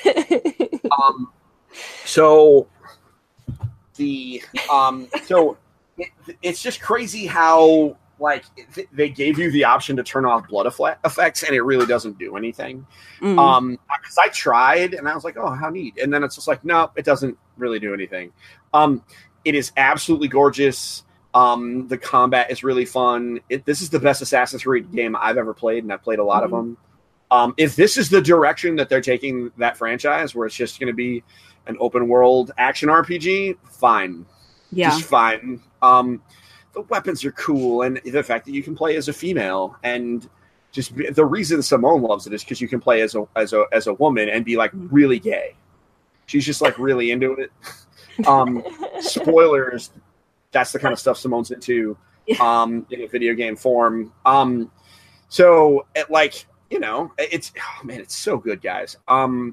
It's just crazy how like they gave you the option to turn off blood effects and it really doesn't do anything. Because I tried and I was like, oh, how neat. And then it's just like, no, it doesn't really do anything. It is absolutely gorgeous. The combat is really fun. This is the best Assassin's Creed game I've ever played, and I've played a lot of them. If this is the direction that they're taking that franchise, where it's just going to be an open world action RPG, fine. Yeah. Just fine. The weapons are cool, and the fact that you can play as a female, and just the reason Simone loves it is because you can play as a woman and be like really gay. She's just like really into it. Spoilers. That's the kind of stuff Simone's into in a video game form. So it's so good, guys. And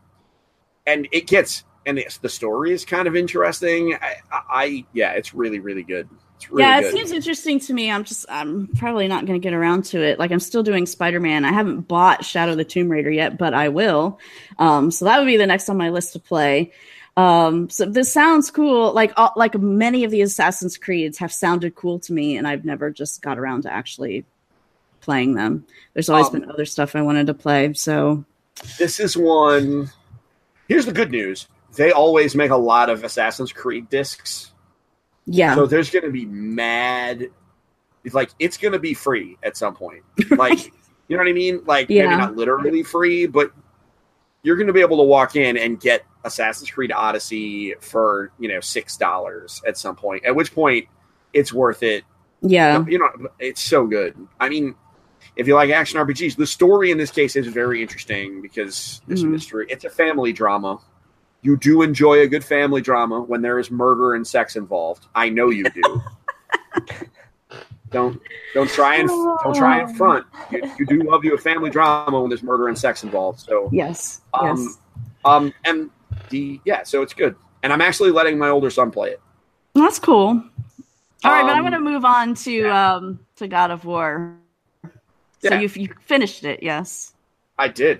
the story is kind of interesting. It's really, really good. It's really good. It seems interesting to me. I'm probably not going to get around to it. Like I'm still doing Spider-Man. I haven't bought Shadow of the Tomb Raider yet, but I will. So that would be the next on my list to play. So this sounds cool. Like many of the Assassin's Creeds have sounded cool to me, and I've never just got around to actually playing them. There's always been other stuff I wanted to play. So this is one. Here's the good news: they always make a lot of Assassin's Creed discs. Yeah. So there's going to be mad. Like it's going to be free at some point. Like you know what I mean? Like maybe not literally free, but you're going to be able to walk in and get Assassin's Creed Odyssey for, $6 at some point, at which point it's worth it. Yeah. It's so good. I mean, if you like action RPGs, the story in this case is very interesting because there's a mystery. It's a family drama. You do enjoy a good family drama when there is murder and sex involved. I know you do. Don't try and front. You do love you a family drama when there's murder and sex involved. So yes. So it's good. And I'm actually letting my older son play it. That's cool. All right, but I'm going to move on to God of War. So you finished it, yes? I did.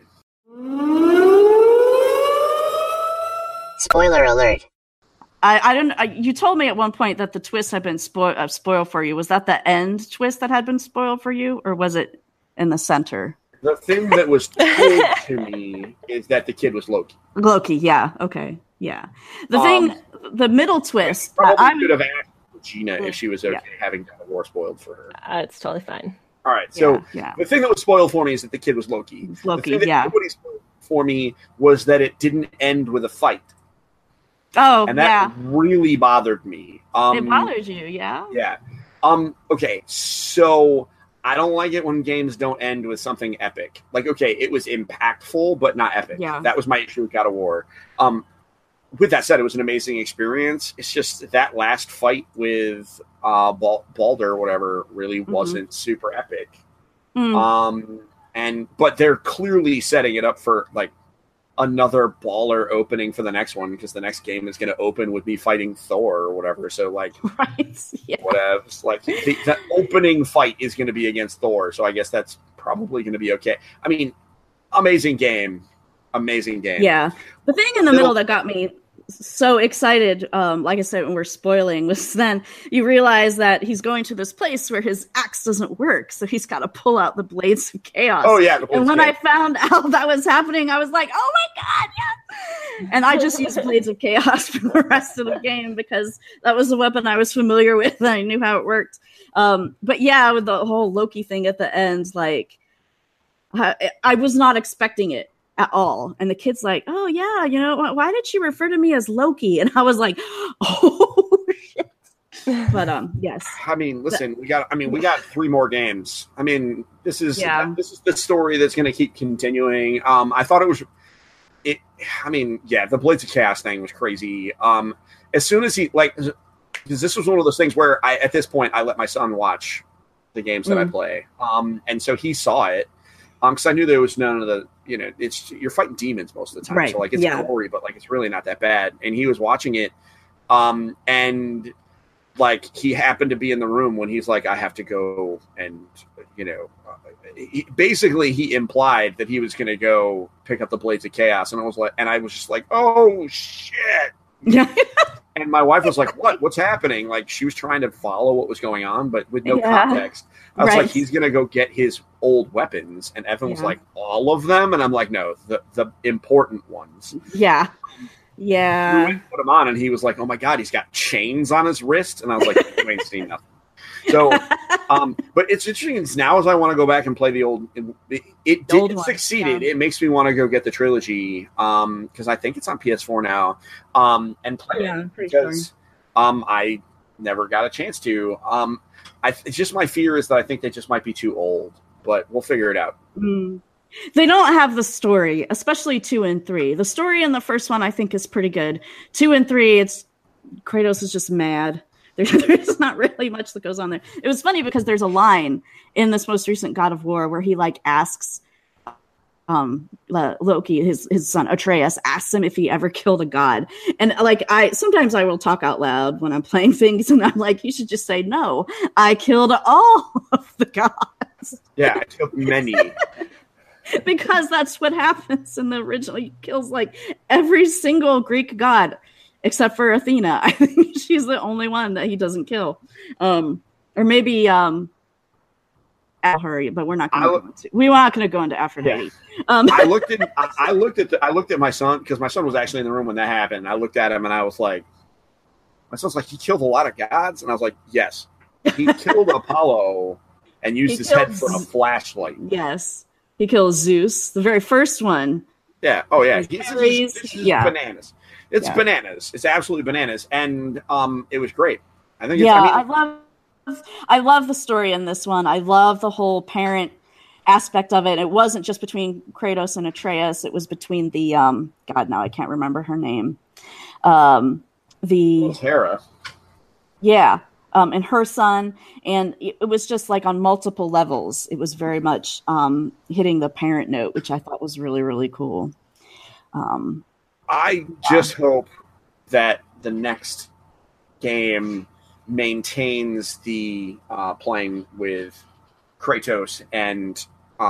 Spoiler alert. I don't. You told me at one point that the twist had been spoiled for you. Was that the end twist that had been spoiled for you, or was it in the center? The thing that was told to me is that the kid was Loki. Loki, yeah, okay, yeah. The middle twist. I probably could have asked Gina if she was okay having God of War spoiled for her. It's totally fine. All right. So the thing that was spoiled for me is that the kid was Loki. Loki, the thing that nobody spoiled for me was that it didn't end with a fight. Oh, and that really bothered me. It bothers you, yeah? Yeah. Okay, so I don't like it when games don't end with something epic. Like, okay, it was impactful, but not epic. Yeah. That was my issue with God of War. With that said, it was an amazing experience. It's just that last fight with Baldur or whatever really wasn't super epic. But they're clearly setting it up for like another baller opening for the next one, because the next game is going to open with me fighting Thor or whatever. So like, whatever. Like the opening fight is going to be against Thor. So I guess that's probably going to be okay. I mean, amazing game. Yeah. The thing in the middle that got me so excited, like I said, when we're spoiling, was then you realize that he's going to this place where his axe doesn't work, so he's got to pull out the Blades of Chaos. Oh yeah, and when I found out that was happening, I was like, oh my god, yes! And I just used Blades of Chaos for the rest of the game because that was the weapon I was familiar with and I knew how it worked. But yeah, with the whole Loki thing at the end, like I was not expecting it at all. And the kid's like, oh yeah, you know, why did she refer to me as Loki? And I was like, oh shit. But yes. I mean, listen, we got 3 more games. I mean, this is the story that's going to keep continuing. I thought the Blades of Chaos thing was crazy. As soon as because this was one of those things where at this point I let my son watch the games that I play. And so he saw it. Because I knew there was none of the, you're fighting demons most of the time. Right. So, like, it's gory, but, like, it's really not that bad. And he was watching it, and, like, he happened to be in the room when he's like, I have to go and, he implied that he was going to go pick up the Blades of Chaos. And I was just like, oh, shit. Yeah. And my wife was like, what's happening? Like, she was trying to follow what was going on, but with no context. I was like, he's going to go get his old weapons. And Evan was like, all of them? And I'm like, no, the important ones. Yeah. Yeah. We went to put him on, and he was like, oh, my God, he's got chains on his wrist. And I was like, you ain't seen nothing. So, but it's interesting. It's now as I want to go back and play the old, it did succeed. It makes me want to go get the trilogy because I think it's on PS4 now and play it because I never got a chance to. It's just my fear is that I think they just might be too old, but we'll figure it out. They don't have the story, especially 2 and 3. The story in the first one I think is pretty good. 2 and 3, it's Kratos is just mad. There's not really much that goes on there. It was funny because there's a line in this most recent God of War where he like asks Loki, his son Atreus, asks him if he ever killed a god. And like sometimes I will talk out loud when I'm playing things, and I'm like, you should just say no. I killed all of the gods. Yeah, I killed many. Because that's what happens in the original. He kills like every single Greek god. Except for Athena. I think she's the only one that he doesn't kill. Or maybe her, but we're not going to. We're not going to go into Aphrodite. Yeah. I looked at my son because my son was actually in the room when that happened. I looked at him and I was like, my son's like, he killed a lot of gods, and I was like, yes, he killed Apollo and used his head for a flashlight. Yes, he kills Zeus, the very first one. Yeah. Oh yeah. This is bananas. It's bananas. It's absolutely bananas, and it was great. I think. I love the story in this one. I love the whole parent aspect of it. It wasn't just between Kratos and Atreus. It was between the God. Now I can't remember her name. Hera. Yeah, and her son, and it was just like on multiple levels. It was very much hitting the parent note, which I thought was really, really cool. I just hope that the next game maintains the playing with Kratos and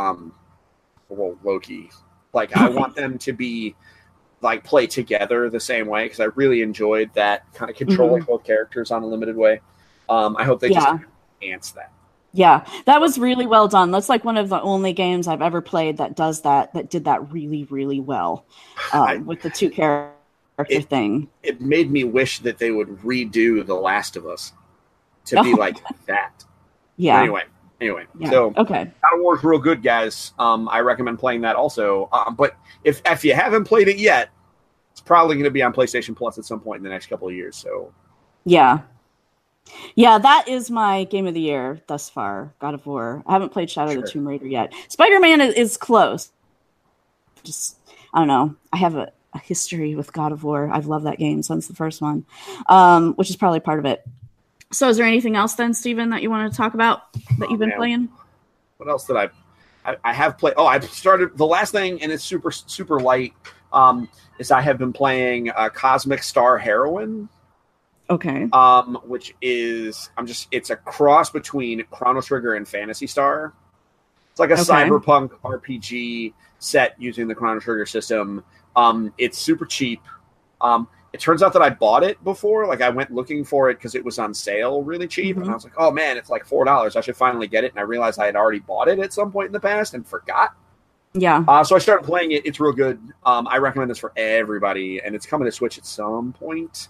Loki. Like, I want them to be like play together the same way because I really enjoyed that kind of controlling both characters on a limited way. I hope they just enhance that. Yeah, that was really well done. That's like one of the only games I've ever played that does that did that really, really well with the 2 character thing. It made me wish that they would redo The Last of Us to be like that. Yeah. Anyway, yeah. So okay. God of War is real good, guys. I recommend playing that also. But if you haven't played it yet, it's probably going to be on PlayStation Plus at some point in the next couple of years. So yeah, that is my game of the year thus far. God of War. I haven't played Shadow of the Tomb Raider yet. Spider-Man is close. Just I don't know. I have a history with God of War. I've loved that game since the first one, which is probably part of it. So is there anything else then, Steven, that you want to talk about that you've been playing? What else did I have played? Oh, I started the last thing, and it's super, super light, is I have been playing Cosmic Star Heroine. Okay. Which is, it's a cross between Chrono Trigger and Phantasy Star. It's like a cyberpunk RPG set using the Chrono Trigger system. It's super cheap. It turns out that I bought it before. Like I went looking for it because it was on sale really cheap. And I was like, oh man, it's like $4. I should finally get it. And I realized I had already bought it at some point in the past and forgot. Yeah. So I started playing it. It's real good. I recommend this for everybody. And it's coming to Switch at some point.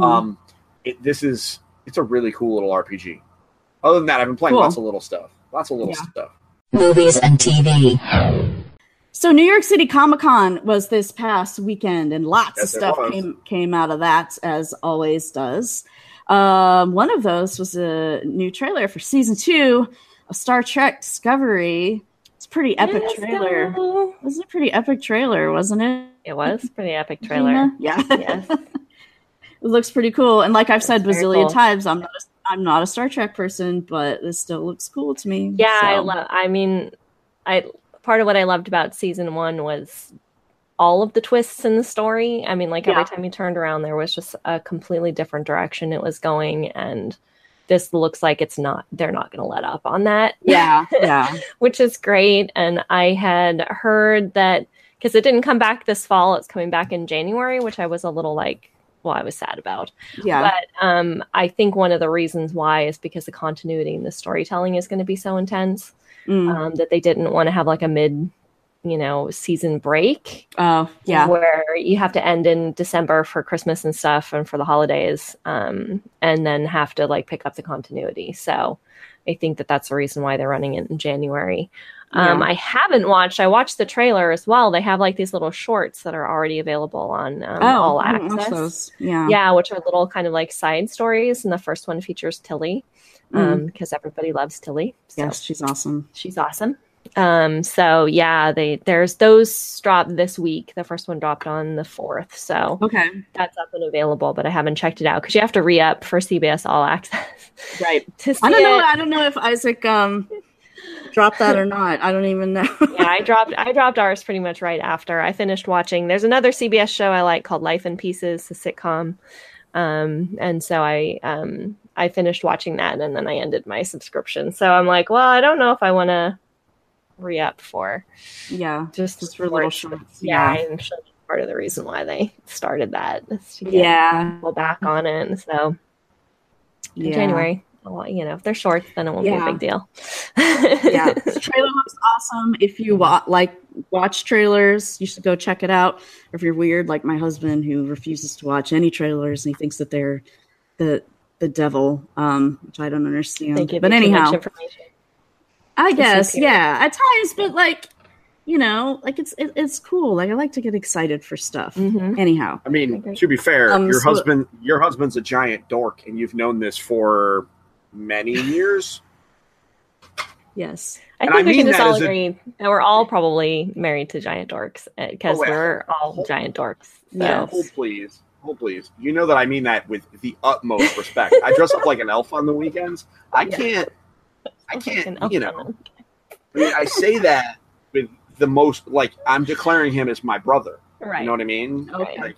It's a really cool little RPG. Other than that, I've been playing lots of little stuff. Movies and TV. So New York City Comic-Con was this past weekend, and lots of stuff came out of that, as always does. One of those was a new trailer for season 2 of Star Trek Discovery. It's a pretty epic trailer. It was a pretty epic trailer, wasn't it? It was a pretty epic trailer. Yeah. Yes. It looks pretty cool. And like I've said bazillion times, I'm not a Star Trek person, but this still looks cool to me. Yeah, so. Part of what I loved about season 1 was all of the twists in the story. I mean, like every time you turned around, there was just a completely different direction it was going. And this looks like they're not going to let up on that. Yeah. Which is great. And I had heard that because it didn't come back this fall, it's coming back in January, which I was a little I was sad about. Yeah. But I think one of the reasons why is because the continuity in the storytelling is going to be so intense. That they didn't want to have like a season break. Oh, yeah. Where you have to end in December for Christmas and stuff and for the holidays, and then have to like pick up the continuity. So I think that's the reason why they're running it in January. I watched the trailer as well. They have like these little shorts that are already available on All Access. Yeah, which are little kind of like side stories. And the first one features Tilly. Because everybody loves Tilly. So. Yes, she's awesome. So yeah, there's those dropped this week. The first one dropped on the 4th. So that's up and available, but I haven't checked it out because you have to re-up for CBS All Access. Right. I don't know if Isaac dropped that or not. I don't even know. Yeah, I dropped ours pretty much right after I finished watching. There's another CBS show I like called Life in Pieces, a sitcom. And so I finished watching that and then I ended my subscription. So I'm like, well, I don't know if I want to re-up for just for little shorts. Yeah, I'm sure that's part of the reason why they started that is to get people back on it. So in January, well, if they're shorts, then it won't be a big deal. The trailer looks awesome. If you watch trailers, you should go check it out. Or if you're weird like my husband who refuses to watch any trailers and he thinks that they're the devil, which I don't understand. But anyhow, I guess, at times, but it's cool. Like I like to get excited for stuff. Anyhow, I mean, to be fair, your husband's a giant dork, and you've known this for many years. Yes. I think we can just all agree that we're all probably married to giant dorks because we're all giant dorks. So. Yeah. Oh, please. You know that I mean that with the utmost respect. I dress up like an elf on the weekends. I can't, I mean, I say that with the most, I'm declaring him as my brother. Right. You know what I mean? Okay.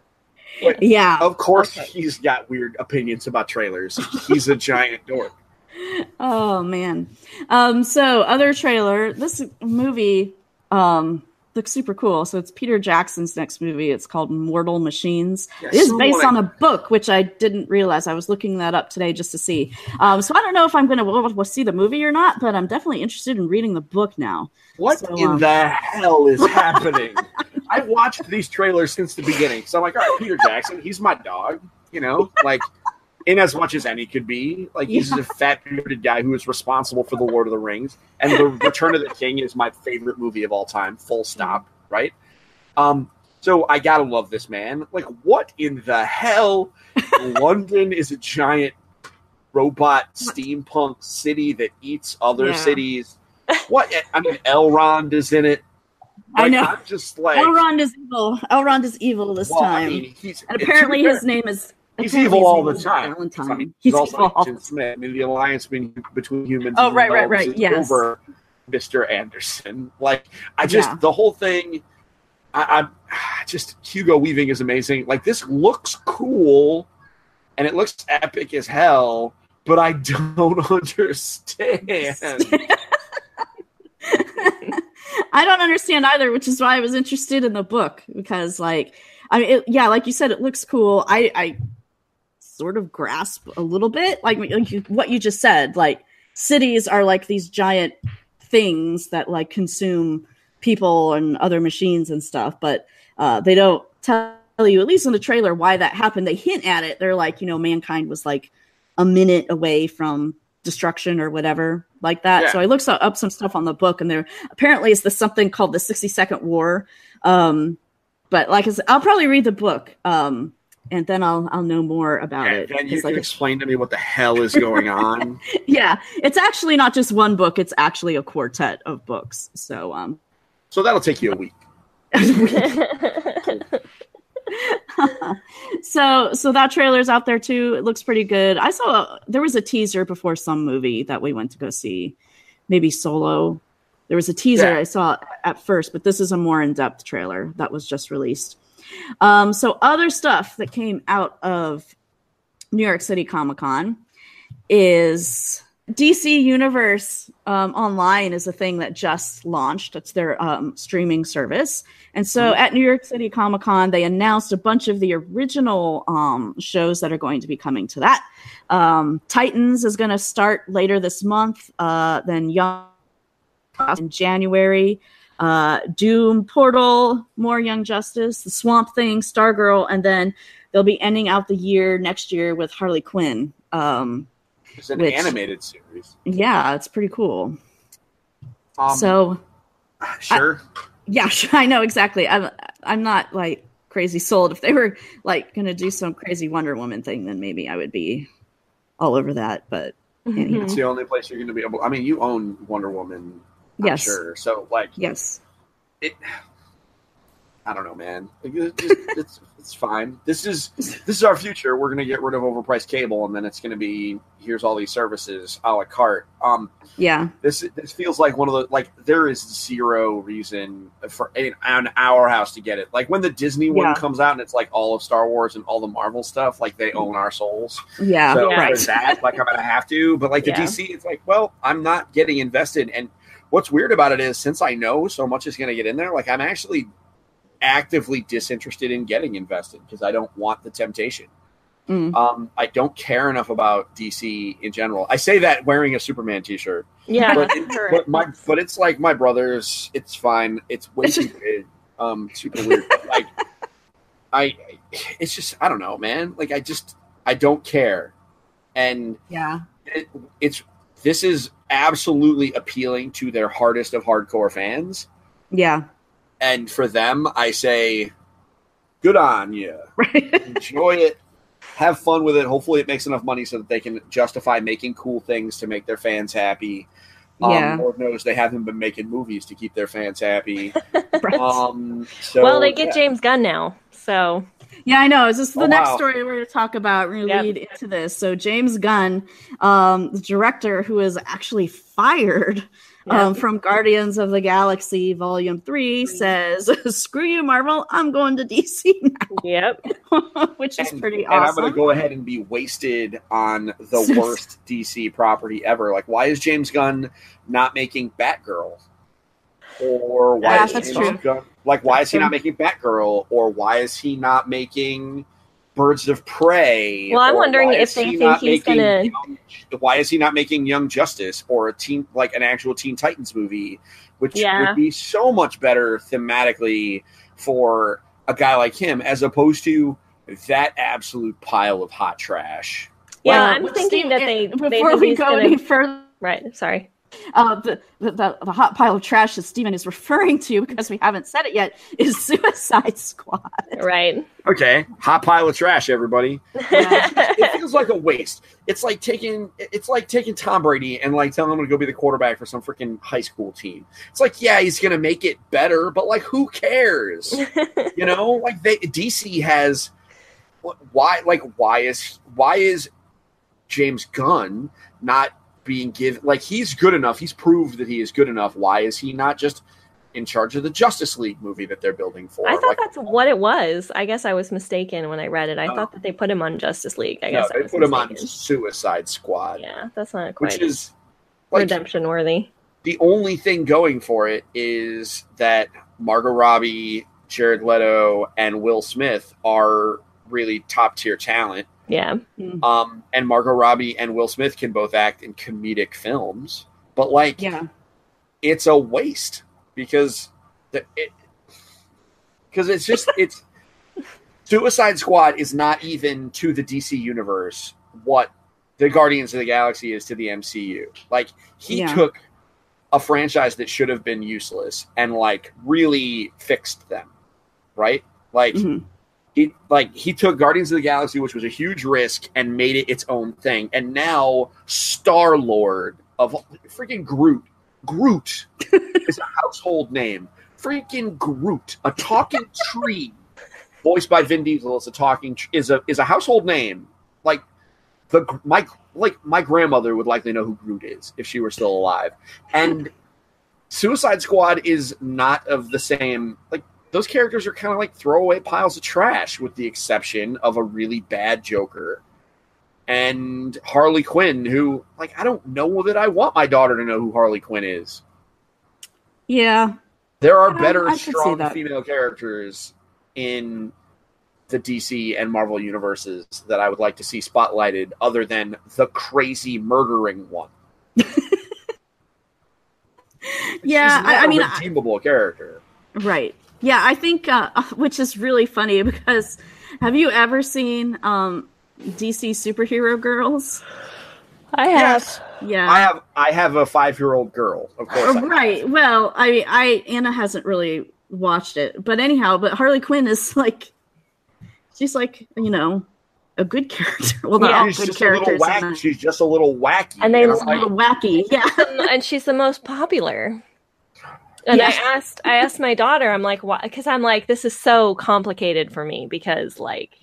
Of course, he's got weird opinions about trailers. He's a giant dork. Oh man. So other trailer, this movie looks super cool. So it's Peter Jackson's next movie. It's called Mortal Machines. It is based on a book, which I didn't realize. I was looking that up today just to see. So I don't know if I'm going to see the movie or not, but I'm definitely interested in reading the book now. What in the hell is happening? I've watched these trailers since the beginning. So I'm like, all right, Peter Jackson, he's my dog. in as much as any could be. Like, he's a fat, bearded guy who is responsible for the Lord of the Rings. And The Return of the King is my favorite movie of all time, full stop, right? So I gotta love this man. Like, what in the hell? London is a giant robot steampunk city that eats other cities. What? I mean, Elrond is in it. Like, I know. I'm just like, Elrond is evil. Elrond is evil this time. I mean, and apparently his name is... He's evil all the time. I mean, he's also Agent Smith. I mean, the alliance between humans and right. is yes. over Mr. Anderson. Like, I just, the whole thing, I just, Hugo Weaving is amazing. Like, this looks cool, and it looks epic as hell, but I don't understand. I don't understand either, which is why I was interested in the book, because, like, I mean, like you said, it looks cool. I sort of grasp a little bit, like what you just said. Like, cities are like these giant things that like consume people and other machines and stuff, but they don't tell you, at least in the trailer, why that happened. They hint at it. They're like, mankind was like a minute away from destruction or whatever like that. So I looked up some stuff on the book, and there apparently is something called the 60-second war. But like I said, I'll probably read the book, and then I'll know more about it. Then you can explain to me what the hell is going on. Yeah, it's actually not just one book; it's actually a quartet of books. So, so that'll take you a week. So that trailer's out there too. It looks pretty good. I saw there was a teaser before some movie that we went to go see, maybe Solo. There was a teaser I saw at first, but this is a more in-depth trailer that was just released. So other stuff that came out of New York City Comic-Con is DC Universe Online is a thing that just launched. It's their streaming service. And so at New York City Comic-Con, they announced a bunch of the original shows that are going to be coming to that. Titans is going to start later this month. Then Young in January, Doom, Portal, more Young Justice, The Swamp Thing, Stargirl, and then they'll be ending out the year next year with Harley Quinn. It's an animated series. Yeah, it's pretty cool. Sure. I know exactly. I'm not like crazy sold. If they were like going to do some crazy Wonder Woman thing, then maybe I would be all over that. But anyhow. It's the only place you're going to be able. I mean, you own Wonder Woman. I'm sure. So, like, yes. I don't know, man. It's fine. This is our future. We're gonna get rid of overpriced cable, and then it's gonna be here's all these services a la carte. This feels like one of the like there is zero reason for on our house to get it. Like when the Disney one comes out and it's like all of Star Wars and all the Marvel stuff, like they own our souls. Yeah, so there's that. Like I'm gonna have to, but like the DC, it's like, well, I'm not getting invested. And what's weird about it is since I know so much is gonna get in there, like I'm actually actively disinterested in getting invested because I don't want the temptation. I don't care enough about DC in general. I say that wearing a Superman t-shirt. Yeah, but it's like my brother's. It's fine. It's way too big. Super weird. Like it's just I don't know, man. Like I don't care. And this is absolutely appealing to their hardest of hardcore fans. Yeah. And for them, I say, good on you. Right. Enjoy it. Have fun with it. Hopefully it makes enough money so that they can justify making cool things to make their fans happy. Lord knows they haven't been making movies to keep their fans happy. Right. Well, they get James Gunn now, so... Yeah, I know. Is this the next story we're going to talk about? We're going to lead into this. So James Gunn, the director who is actually fired from Guardians of the Galaxy Volume 3, says, screw you, Marvel. I'm going to DC now. Yep. Which is pretty awesome. And I'm going to go ahead and be wasted on the worst DC property ever. Like, why is James Gunn not making Batgirl? Or why is James Gunn... Like, why is he not making Batgirl? Or why is he not making Birds of Prey? Well, I'm wondering if they think he's going to... Why is he not making Young Justice or an actual Teen Titans movie? Which would be so much better thematically for a guy like him as opposed to that absolute pile of hot trash. Yeah, I'm thinking that they before we go any further. Right, sorry. The hot pile of trash that Steven is referring to, because we haven't said it yet, is Suicide Squad. Right. Okay, hot pile of trash, everybody. It feels like a waste. It's like taking Tom Brady and like telling him to go be the quarterback for some freaking high school team. It's like, yeah, he's gonna make it better, but like, who cares? You know, like DC has why is James Gunn not being given, like, he's good enough, he's proved that he is good enough, why is he not just in charge of the Justice League movie that they're building for? I thought that's what it was. I guess I was mistaken when I read it. I thought that they put him on Justice League. I guess they put him on Suicide Squad. Yeah, that's not quite, which is like, redemption worthy. The only thing going for it is that Margot Robbie, Jared Leto, and Will Smith are really top tier talent. Yeah. And Margot Robbie and Will Smith can both act in comedic films, but like, it's a waste because it's Suicide Squad is not even to the DC universe what the Guardians of the Galaxy is to the MCU. Like, he took a franchise that should have been useless and like really fixed them, right? Like. Mm-hmm. He took Guardians of the Galaxy, which was a huge risk, and made it its own thing. And now Star-Lord of freaking Groot is a household name. Freaking Groot, a talking tree, voiced by Vin Diesel, is a household name. Like my grandmother would likely know who Groot is if she were still alive. And Suicide Squad is not of the same, like, those characters are kind of like throwaway piles of trash, with the exception of a really bad Joker and Harley Quinn, who, like, I don't know that I want my daughter to know who Harley Quinn is. Yeah. There are better, strong female characters in the DC and Marvel universes that I would like to see spotlighted, other than the crazy murdering one. Yeah, I mean, a redeemable character. Right. Yeah, I think, which is really funny, because have you ever seen DC Superhero Girls? I have. Yes. Yeah. I have a 5-year-old girl, of course. Right. Well, Anna hasn't really watched it, but anyhow, Harley Quinn is like, she's like, you know, a good character. Well, not all good characters. She's just a little wacky. And they a little wacky. Yeah. And she's the most popular. And I asked my daughter, I'm like, why? Because I'm like, this is so complicated for me, because, like,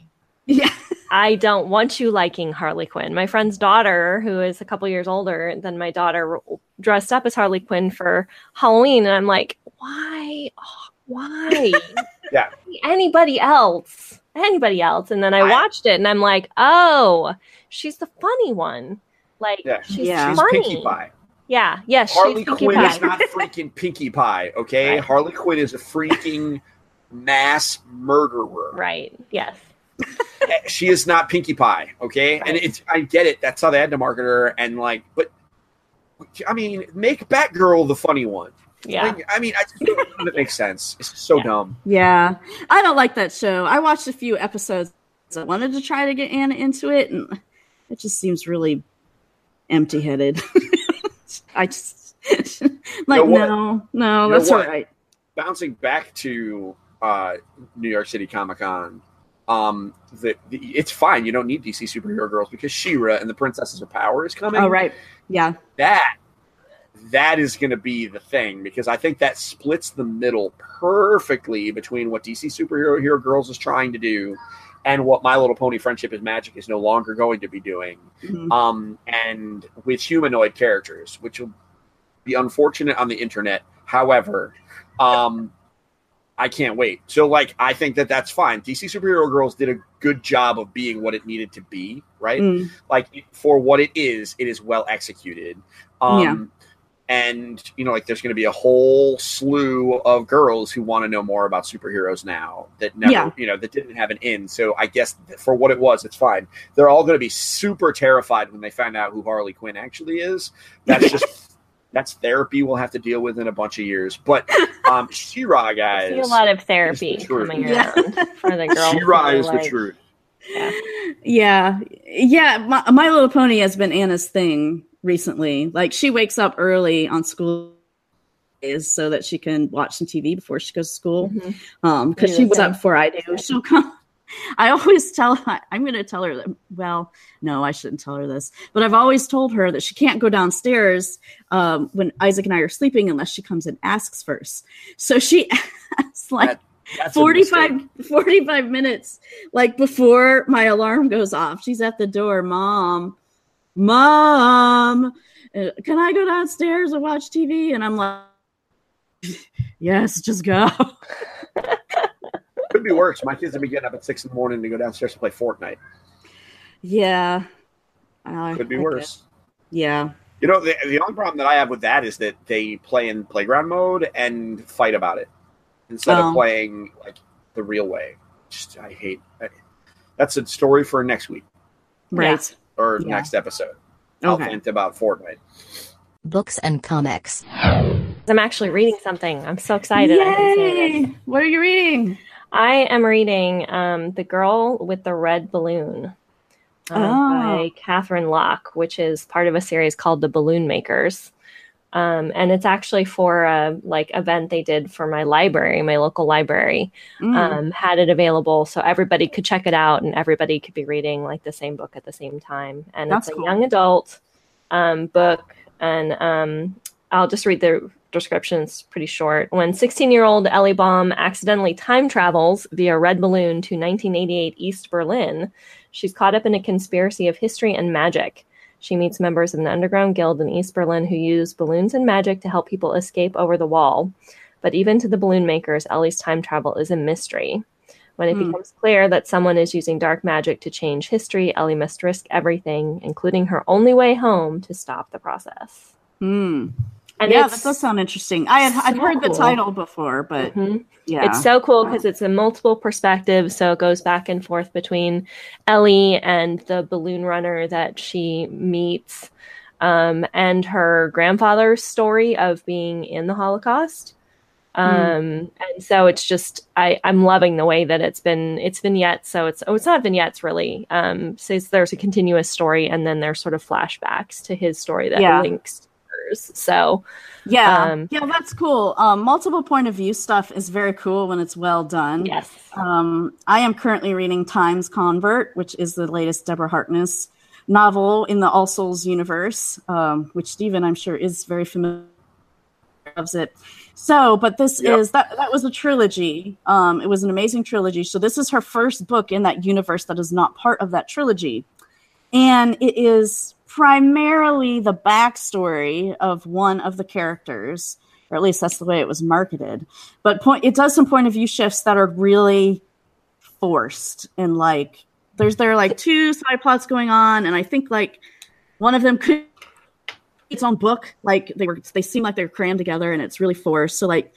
I don't want you liking Harley Quinn. My friend's daughter, who is a couple years older than my daughter, dressed up as Harley Quinn for Halloween. And I'm like, why? Oh, why? Yeah. Anybody else. And then I watched it and I'm like, oh, she's the funny one. Like, she's funny. Pinkie Pie. Yeah, yes. Harley Quinn is not freaking Pinkie Pie, okay? Right. Harley Quinn is a freaking mass murderer. Right, yes. She is not Pinkie Pie, okay? Right. And I get it. That's how they had to market her. And, like, but, I mean, make Batgirl the funny one. Yeah. Like, I mean, I just don't know if it makes sense. It's so dumb. Yeah. I don't like that show. I watched a few episodes. I wanted to try to get Anna into it, and it just seems really empty-headed. I just like, no, that's all right. Bouncing back to New York City Comic-Con, it's fine. You don't need DC Superhero Girls because She-Ra and the Princesses of Power is coming. Oh, right. Yeah. That is going to be the thing, because I think that splits the middle perfectly between what DC Superhero Girls is trying to do and what My Little Pony Friendship is Magic is no longer going to be doing. Mm-hmm. And with humanoid characters, which will be unfortunate on the internet. However, I can't wait. So, like, I think that's fine. DC Superhero Girls did a good job of being what it needed to be, right? Mm. Like, for what it is well executed. And, you know, like, there's going to be a whole slew of girls who want to know more about superheroes now that never, you know, that didn't have an in. So I guess for what it was, it's fine. They're all going to be super terrified when they find out who Harley Quinn actually is. That's just, that's therapy we'll have to deal with in a bunch of years. But She-Ra, guys. I see a lot of therapy coming around for the girls. She-Ra is the truth. Yeah. My Little Pony has been Anna's thing recently. Like, she wakes up early on school days so that she can watch some TV before she goes to school. Because she wakes up before I do. She'll come. I always tell her, I'm going to tell her that, well, no, I shouldn't tell her this, but I've always told her that she can't go downstairs when Isaac and I are sleeping unless she comes and asks first. So she asks like 45 minutes, like before my alarm goes off. She's at the door. Mom, can I go downstairs and watch TV? And I'm like, yes, just go. Could be worse. My kids would be getting up at 6 in the morning to go downstairs to play Fortnite. Yeah. Could be worse. Yeah. You know, the only problem that I have with that is that they play in playground mode and fight about it instead of playing like the real way. I hate it. That's a story for next week. Right. Or next episode. I'll vent about Fortnite. Books and comics. I'm actually reading something. I'm so excited. Yay! What are you reading? I am reading The Girl with the Red Balloon by Catherine Locke, which is part of a series called The Balloon Makers. And it's actually for a event they did for my library, my local library, had it available so everybody could check it out and everybody could be reading like the same book at the same time. And it's a young adult book. And I'll just read the description. It's pretty short. When 16-year-old Ellie Baum accidentally time travels via red balloon to 1988 East Berlin, she's caught up in a conspiracy of history and magic. She meets members of an underground guild in East Berlin who use balloons and magic to help people escape over the wall. But even to the balloon makers, Ellie's time travel is a mystery. When it becomes clear that someone is using dark magic to change history, Ellie must risk everything, including her only way home, to stop the process. And that does sound interesting. I'd heard the title before, but it's so cool because it's a multiple perspective. So it goes back and forth between Ellie and the balloon runner that she meets, and her grandfather's story of being in the Holocaust. And so it's just I'm loving the way that it's vignettes. So it's not vignettes really. So there's a continuous story, and then there's sort of flashbacks to his story that links. So that's cool. Multiple point of view stuff is very cool when it's well done. Yes. I am currently reading Time's Convert, which is the latest Deborah Harkness novel in the All Souls universe, which Stephen, I'm sure, is very familiar loves it. So, but this is that was a trilogy. It was an amazing trilogy. So this is her first book in that universe that is not part of that trilogy. And it is primarily the backstory of one of the characters, or at least that's the way it was marketed. But it does some point of view shifts that are really forced, and like there are like two side plots going on, and I think like one of them could be its own book. Like they seem like they're crammed together, and it's really forced. So like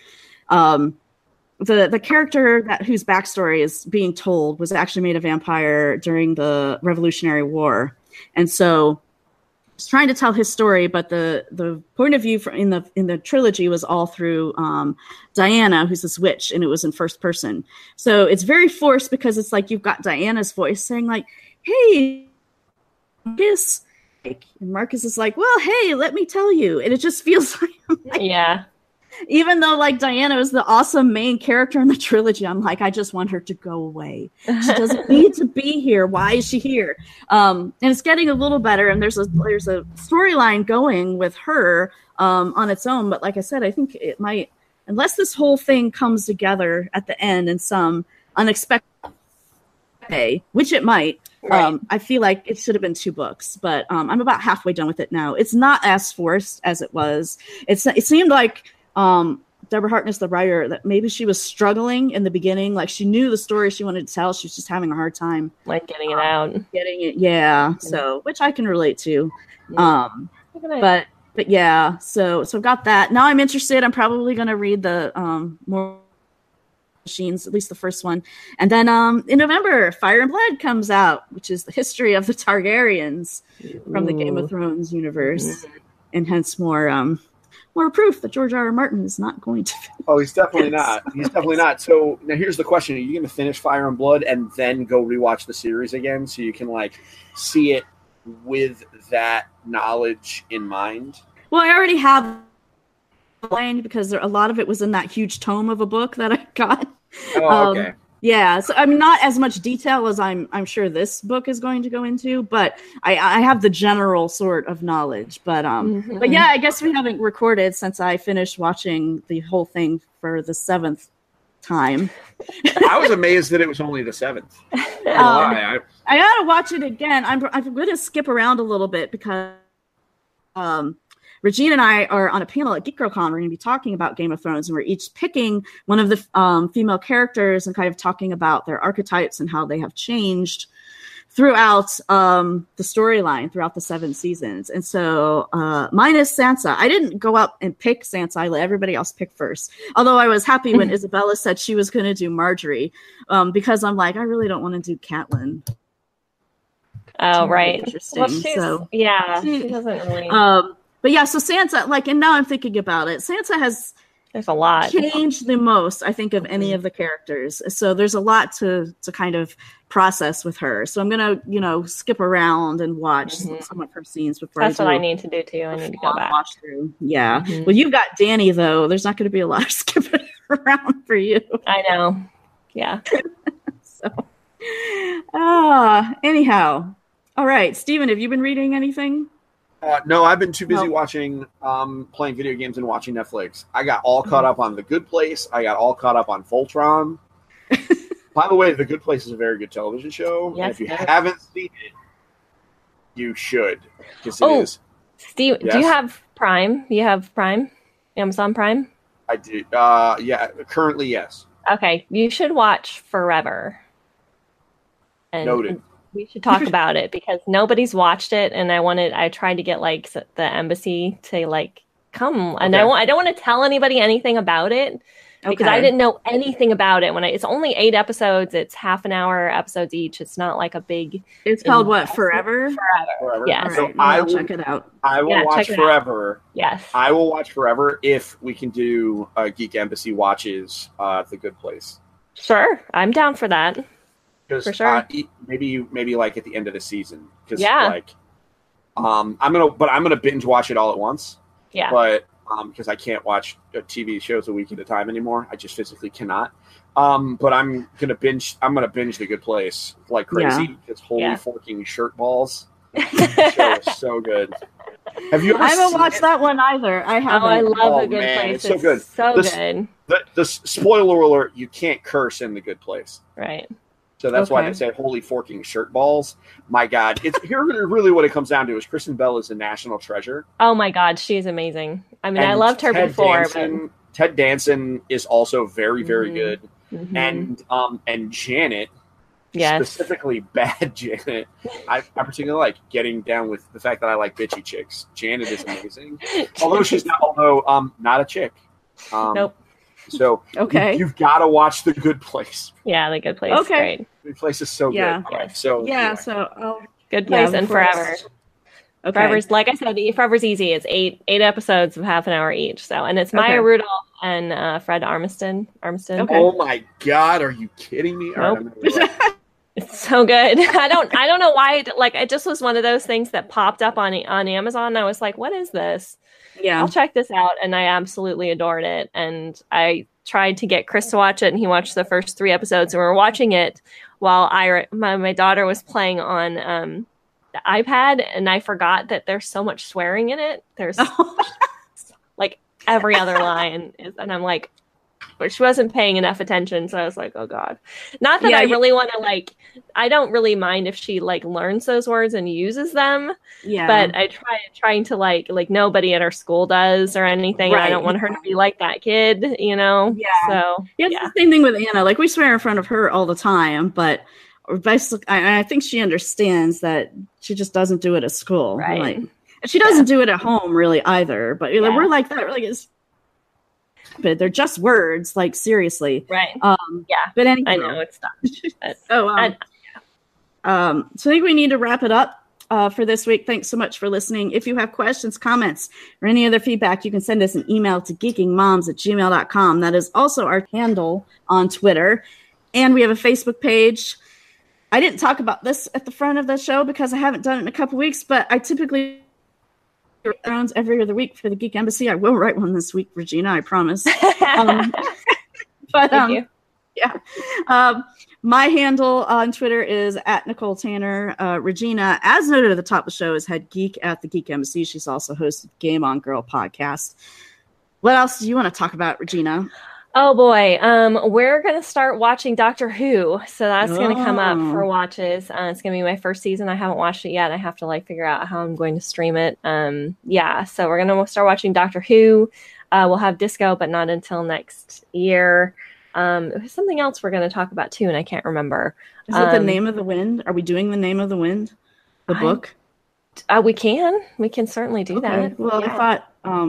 the character whose backstory is being told was actually made a vampire during the Revolutionary War, and so was trying to tell his story, but the point of view in the trilogy was all through Diana, who's this witch, and it was in first person. So it's very forced because it's like you've got Diana's voice saying like, "Hey, Marcus," and Marcus is like, "Well, hey, let me tell you," and it just feels like even though like Diana is the awesome main character in the trilogy, I'm like, I just want her to go away. She doesn't need to be here. Why is she here? And it's getting a little better, and there's a storyline going with her on its own. But like I said, I think it might, unless this whole thing comes together at the end in some unexpected way, which it might. Right. I feel like it should have been 2 books, but I'm about halfway done with it now. It's not as forced as it was. It seemed like Deborah Harkness, the writer, that maybe she was struggling in the beginning. Like she knew the story she wanted to tell. She was just having a hard time. Like getting it out. Getting it. Yeah. So, which I can relate to. But yeah, so I've got that. Now I'm interested. I'm probably going to read the more Machines, at least the first one. And then in November, Fire and Blood comes out, which is the history of the Targaryens from the Game of Thrones universe. And hence more more proof that George R. R. Martin is not going to finish. Oh, he's definitely not. He's definitely not. So now here's the question. Are you going to finish Fire and Blood and then go rewatch the series again so you can like see it with that knowledge in mind? Well, I already have because a lot of it was in that huge tome of a book that I got. Oh, okay. Yeah, so I mean, not as much detail as I'm sure this book is going to go into, but I have the general sort of knowledge. But but yeah, I guess we haven't recorded since I finished watching the whole thing for the 7th time. I was amazed that it was only the 7th. I gotta watch it again. I'm going to skip around a little bit because Regina and I are on a panel at Geek Girl Con. We're going to be talking about Game of Thrones, and we're each picking one of the female characters and kind of talking about their archetypes and how they have changed throughout the storyline, throughout the 7 seasons. And so mine is Sansa. I didn't go up and pick Sansa. I let everybody else pick first. Although I was happy when Isabella said she was going to do Marjorie because I'm like, I really don't want to do Catelyn. Oh, right. Interesting. Well, she doesn't really... But yeah, so Sansa, like, and now I'm thinking about it, Sansa has there's a lot changed the most, I think, of any of the characters. So there's a lot to kind of process with her. So I'm gonna, skip around and watch some of her scenes before. That's what I need to do too. I need to go back. Watch through. Yeah. Well, you've got Dany though. There's not going to be a lot of skipping around for you. I know. Yeah. So. Anyhow. All right, Steven, have you been reading anything? No, I've been too busy watching, playing video games and watching Netflix. I got all caught up on The Good Place. I got all caught up on Voltron. By the way, The Good Place is a very good television show. Yes, and if you haven't seen it, you should. Because it is. Steve, do you have Prime? You have Prime? Amazon Prime? I do. Yeah, currently, yes. Okay, you should watch Forever. Noted. We should talk about it because nobody's watched it, and I tried to get like the embassy to like come, and I don't want to tell anybody anything about it because I didn't know anything about it when it's only 8 episodes. It's half an hour episodes each. It's not like a big. It's called what? Forever. Yes. Right, so I will check it out. I will watch Forever. Yes. I will watch Forever if we can do Geek Embassy watches The Good Place. Sure, I'm down for that. For sure. Maybe like at the end of the season. I'm gonna binge watch it all at once. Yeah. But because I can't watch TV shows a week at a time anymore, I just physically cannot. But I'm gonna binge The Good Place like crazy. It's holy forking shirt balls. The show is so good. Have you ever? I haven't watched that one either. I haven't. Oh, I love The Good Place. It's so good. So good. The spoiler alert: you can't curse in The Good Place. Right. So that's why they say holy forking shirt balls. My God. It's here really what it comes down to is Kristen Bell is a national treasure. Oh my God, she's amazing. I mean, I loved her before. Ted Danson is also very, very good. Mm-hmm. And Janet, specifically bad Janet, I particularly like getting down with the fact that I like bitchy chicks. Janet is amazing. Although not a chick. Nope. So you've got to watch The Good Place. Yeah, The Good Place. Okay. Great. The Good Place is so good. Yes. So Good Place and Forever. Okay. Forever's, like I said, Forever's easy. It's 8 episodes of half an hour each. So, and it's Maya Rudolph and Fred Armisen. Okay. Oh my God, are you kidding me? Nope. It's so good. I don't know why. It just was one of those things that popped up on Amazon. And I was like, what is this? Yeah, I'll check this out, and I absolutely adored it. And I tried to get Chris to watch it, and he watched the first 3 episodes. And we were watching it while my daughter was playing on the iPad, and I forgot that there's so much swearing in it. There's like every other line, and I'm like, but she wasn't paying enough attention, so I was like, oh God. Not that I really want to I don't really mind if she learns those words and uses them. Yeah. But I trying to like nobody at our school does or anything. Right. I don't want her to be like that kid, Yeah. So it's the same thing with Anna. We swear in front of her all the time, but basically, I think she understands that she just doesn't do it at school. Right. And she doesn't do it at home really either. But we're like that. But they're just words, seriously. Right. But anyway, I know it's not. So I think we need to wrap it up. for this week. Thanks so much for listening. If you have questions, comments, or any other feedback, you can send us an email to geekingmoms@gmail.com. That is also our handle on Twitter. And we have a Facebook page. I didn't talk about this at the front of the show because I haven't done it in a couple weeks, but I typically write rounds every other week for the Geek Embassy. I will write one this week, Regina, I promise. Thank you. Yeah. My handle on Twitter is @Nicole Tanner. Regina, as noted at the top of the show, is head geek at the Geek Embassy. She's also hosted Game On Girl podcast. What else do you want to talk about, Regina? Oh boy, we're going to start watching Doctor Who. So that's going to come up for watches. It's going to be my first season. I haven't watched it yet. I have to figure out how I'm going to stream it. So we're going to start watching Doctor Who. We'll have Disco, but not until next year. There's something else we're going to talk about too, and I can't remember. Is it The Name of the Wind? Are we doing The Name of the Wind? The book? We can certainly do that. Well, yeah. I thought.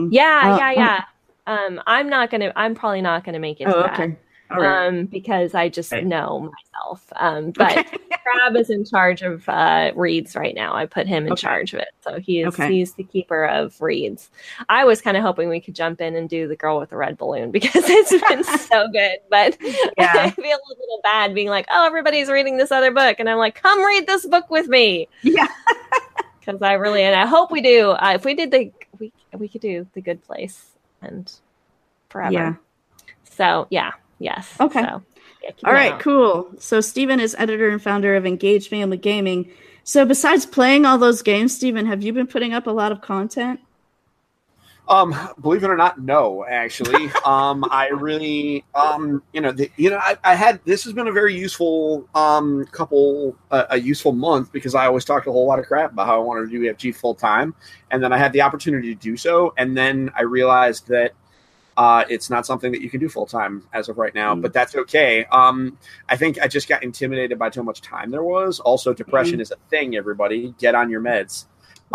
I'm probably not gonna make it to that. Okay. All right. Because I just know myself. But Crab is in charge of reads right now. I put him in charge of it. So he's the keeper of reads. I was kind of hoping we could jump in and do The Girl with the Red Balloon because it's been so good. But I feel a little bad being like, oh, everybody's reading this other book. And I'm like, come read this book with me. Yeah. Because I hope we do. If we did we could do The Good Place and forever. Yeah. So, yeah. Yes. Okay. So, all right, cool. So Stephen is editor and founder of Engage Family Gaming. So besides playing all those games, Stephen, have you been putting up a lot of content? Believe it or not, no, actually. I really, I had, this has been a very useful, a useful month because I always talked a whole lot of crap about how I wanted to do EFG full time. And then I had the opportunity to do so. And then I realized that it's not something that you can do full time as of right now, but that's okay. I think I just got intimidated by how much time there was. Also, depression is a thing, everybody. Get on your meds.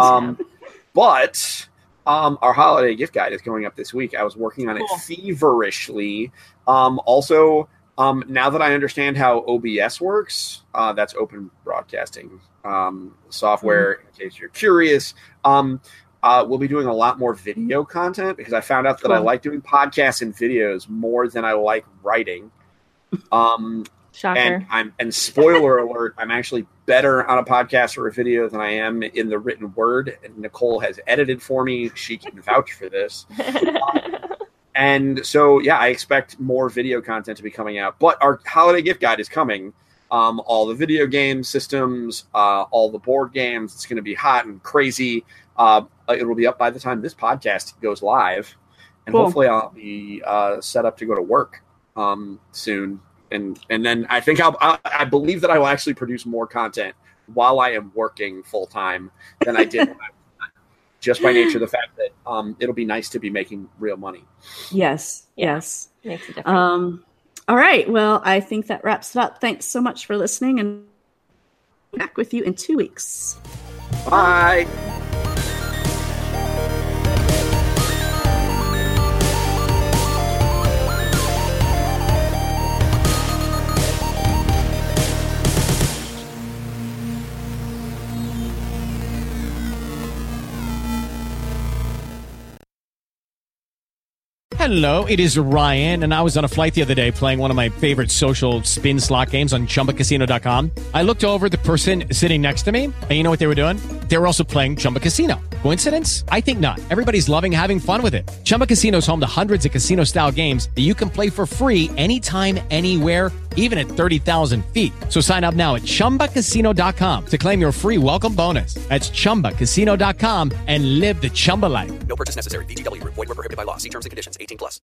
But our holiday gift guide is going up this week. I was working on it feverishly. Also, now that I understand how OBS works, that's open broadcasting software, in case you're curious. We'll be doing a lot more video content because I found out that I like doing podcasts and videos more than I like writing. Shocker. And spoiler alert, I'm actually better on a podcast or a video than I am in the written word. And Nicole has edited for me. She can vouch for this. And so, I expect more video content to be coming out. But our holiday gift guide is coming. All the video game systems, all the board games. It's going to be hot and crazy. It will be up by the time this podcast goes live. And hopefully I'll be set up to go to work soon. And then I think I believe that I will actually produce more content while I am working full time than I did when I was not, just by nature of the fact that it'll be nice to be making real money. Yes. Makes a difference. All right. Well, I think that wraps it up. Thanks so much for listening, and I'll be back with you in 2 weeks. Bye. Hello, it is Ryan, and I was on a flight the other day playing one of my favorite social spin slot games on ChumbaCasino.com. I looked over at the person sitting next to me, and you know what they were doing? They were also playing Chumba Casino. Coincidence? I think not. Everybody's loving having fun with it. Chumba Casino is home to hundreds of casino-style games that you can play for free anytime, anywhere, even at 30,000 feet. So sign up now at ChumbaCasino.com to claim your free welcome bonus. That's ChumbaCasino.com and live the Chumba life. No purchase necessary. VGW. Void where prohibited by law. See terms and conditions. 18+.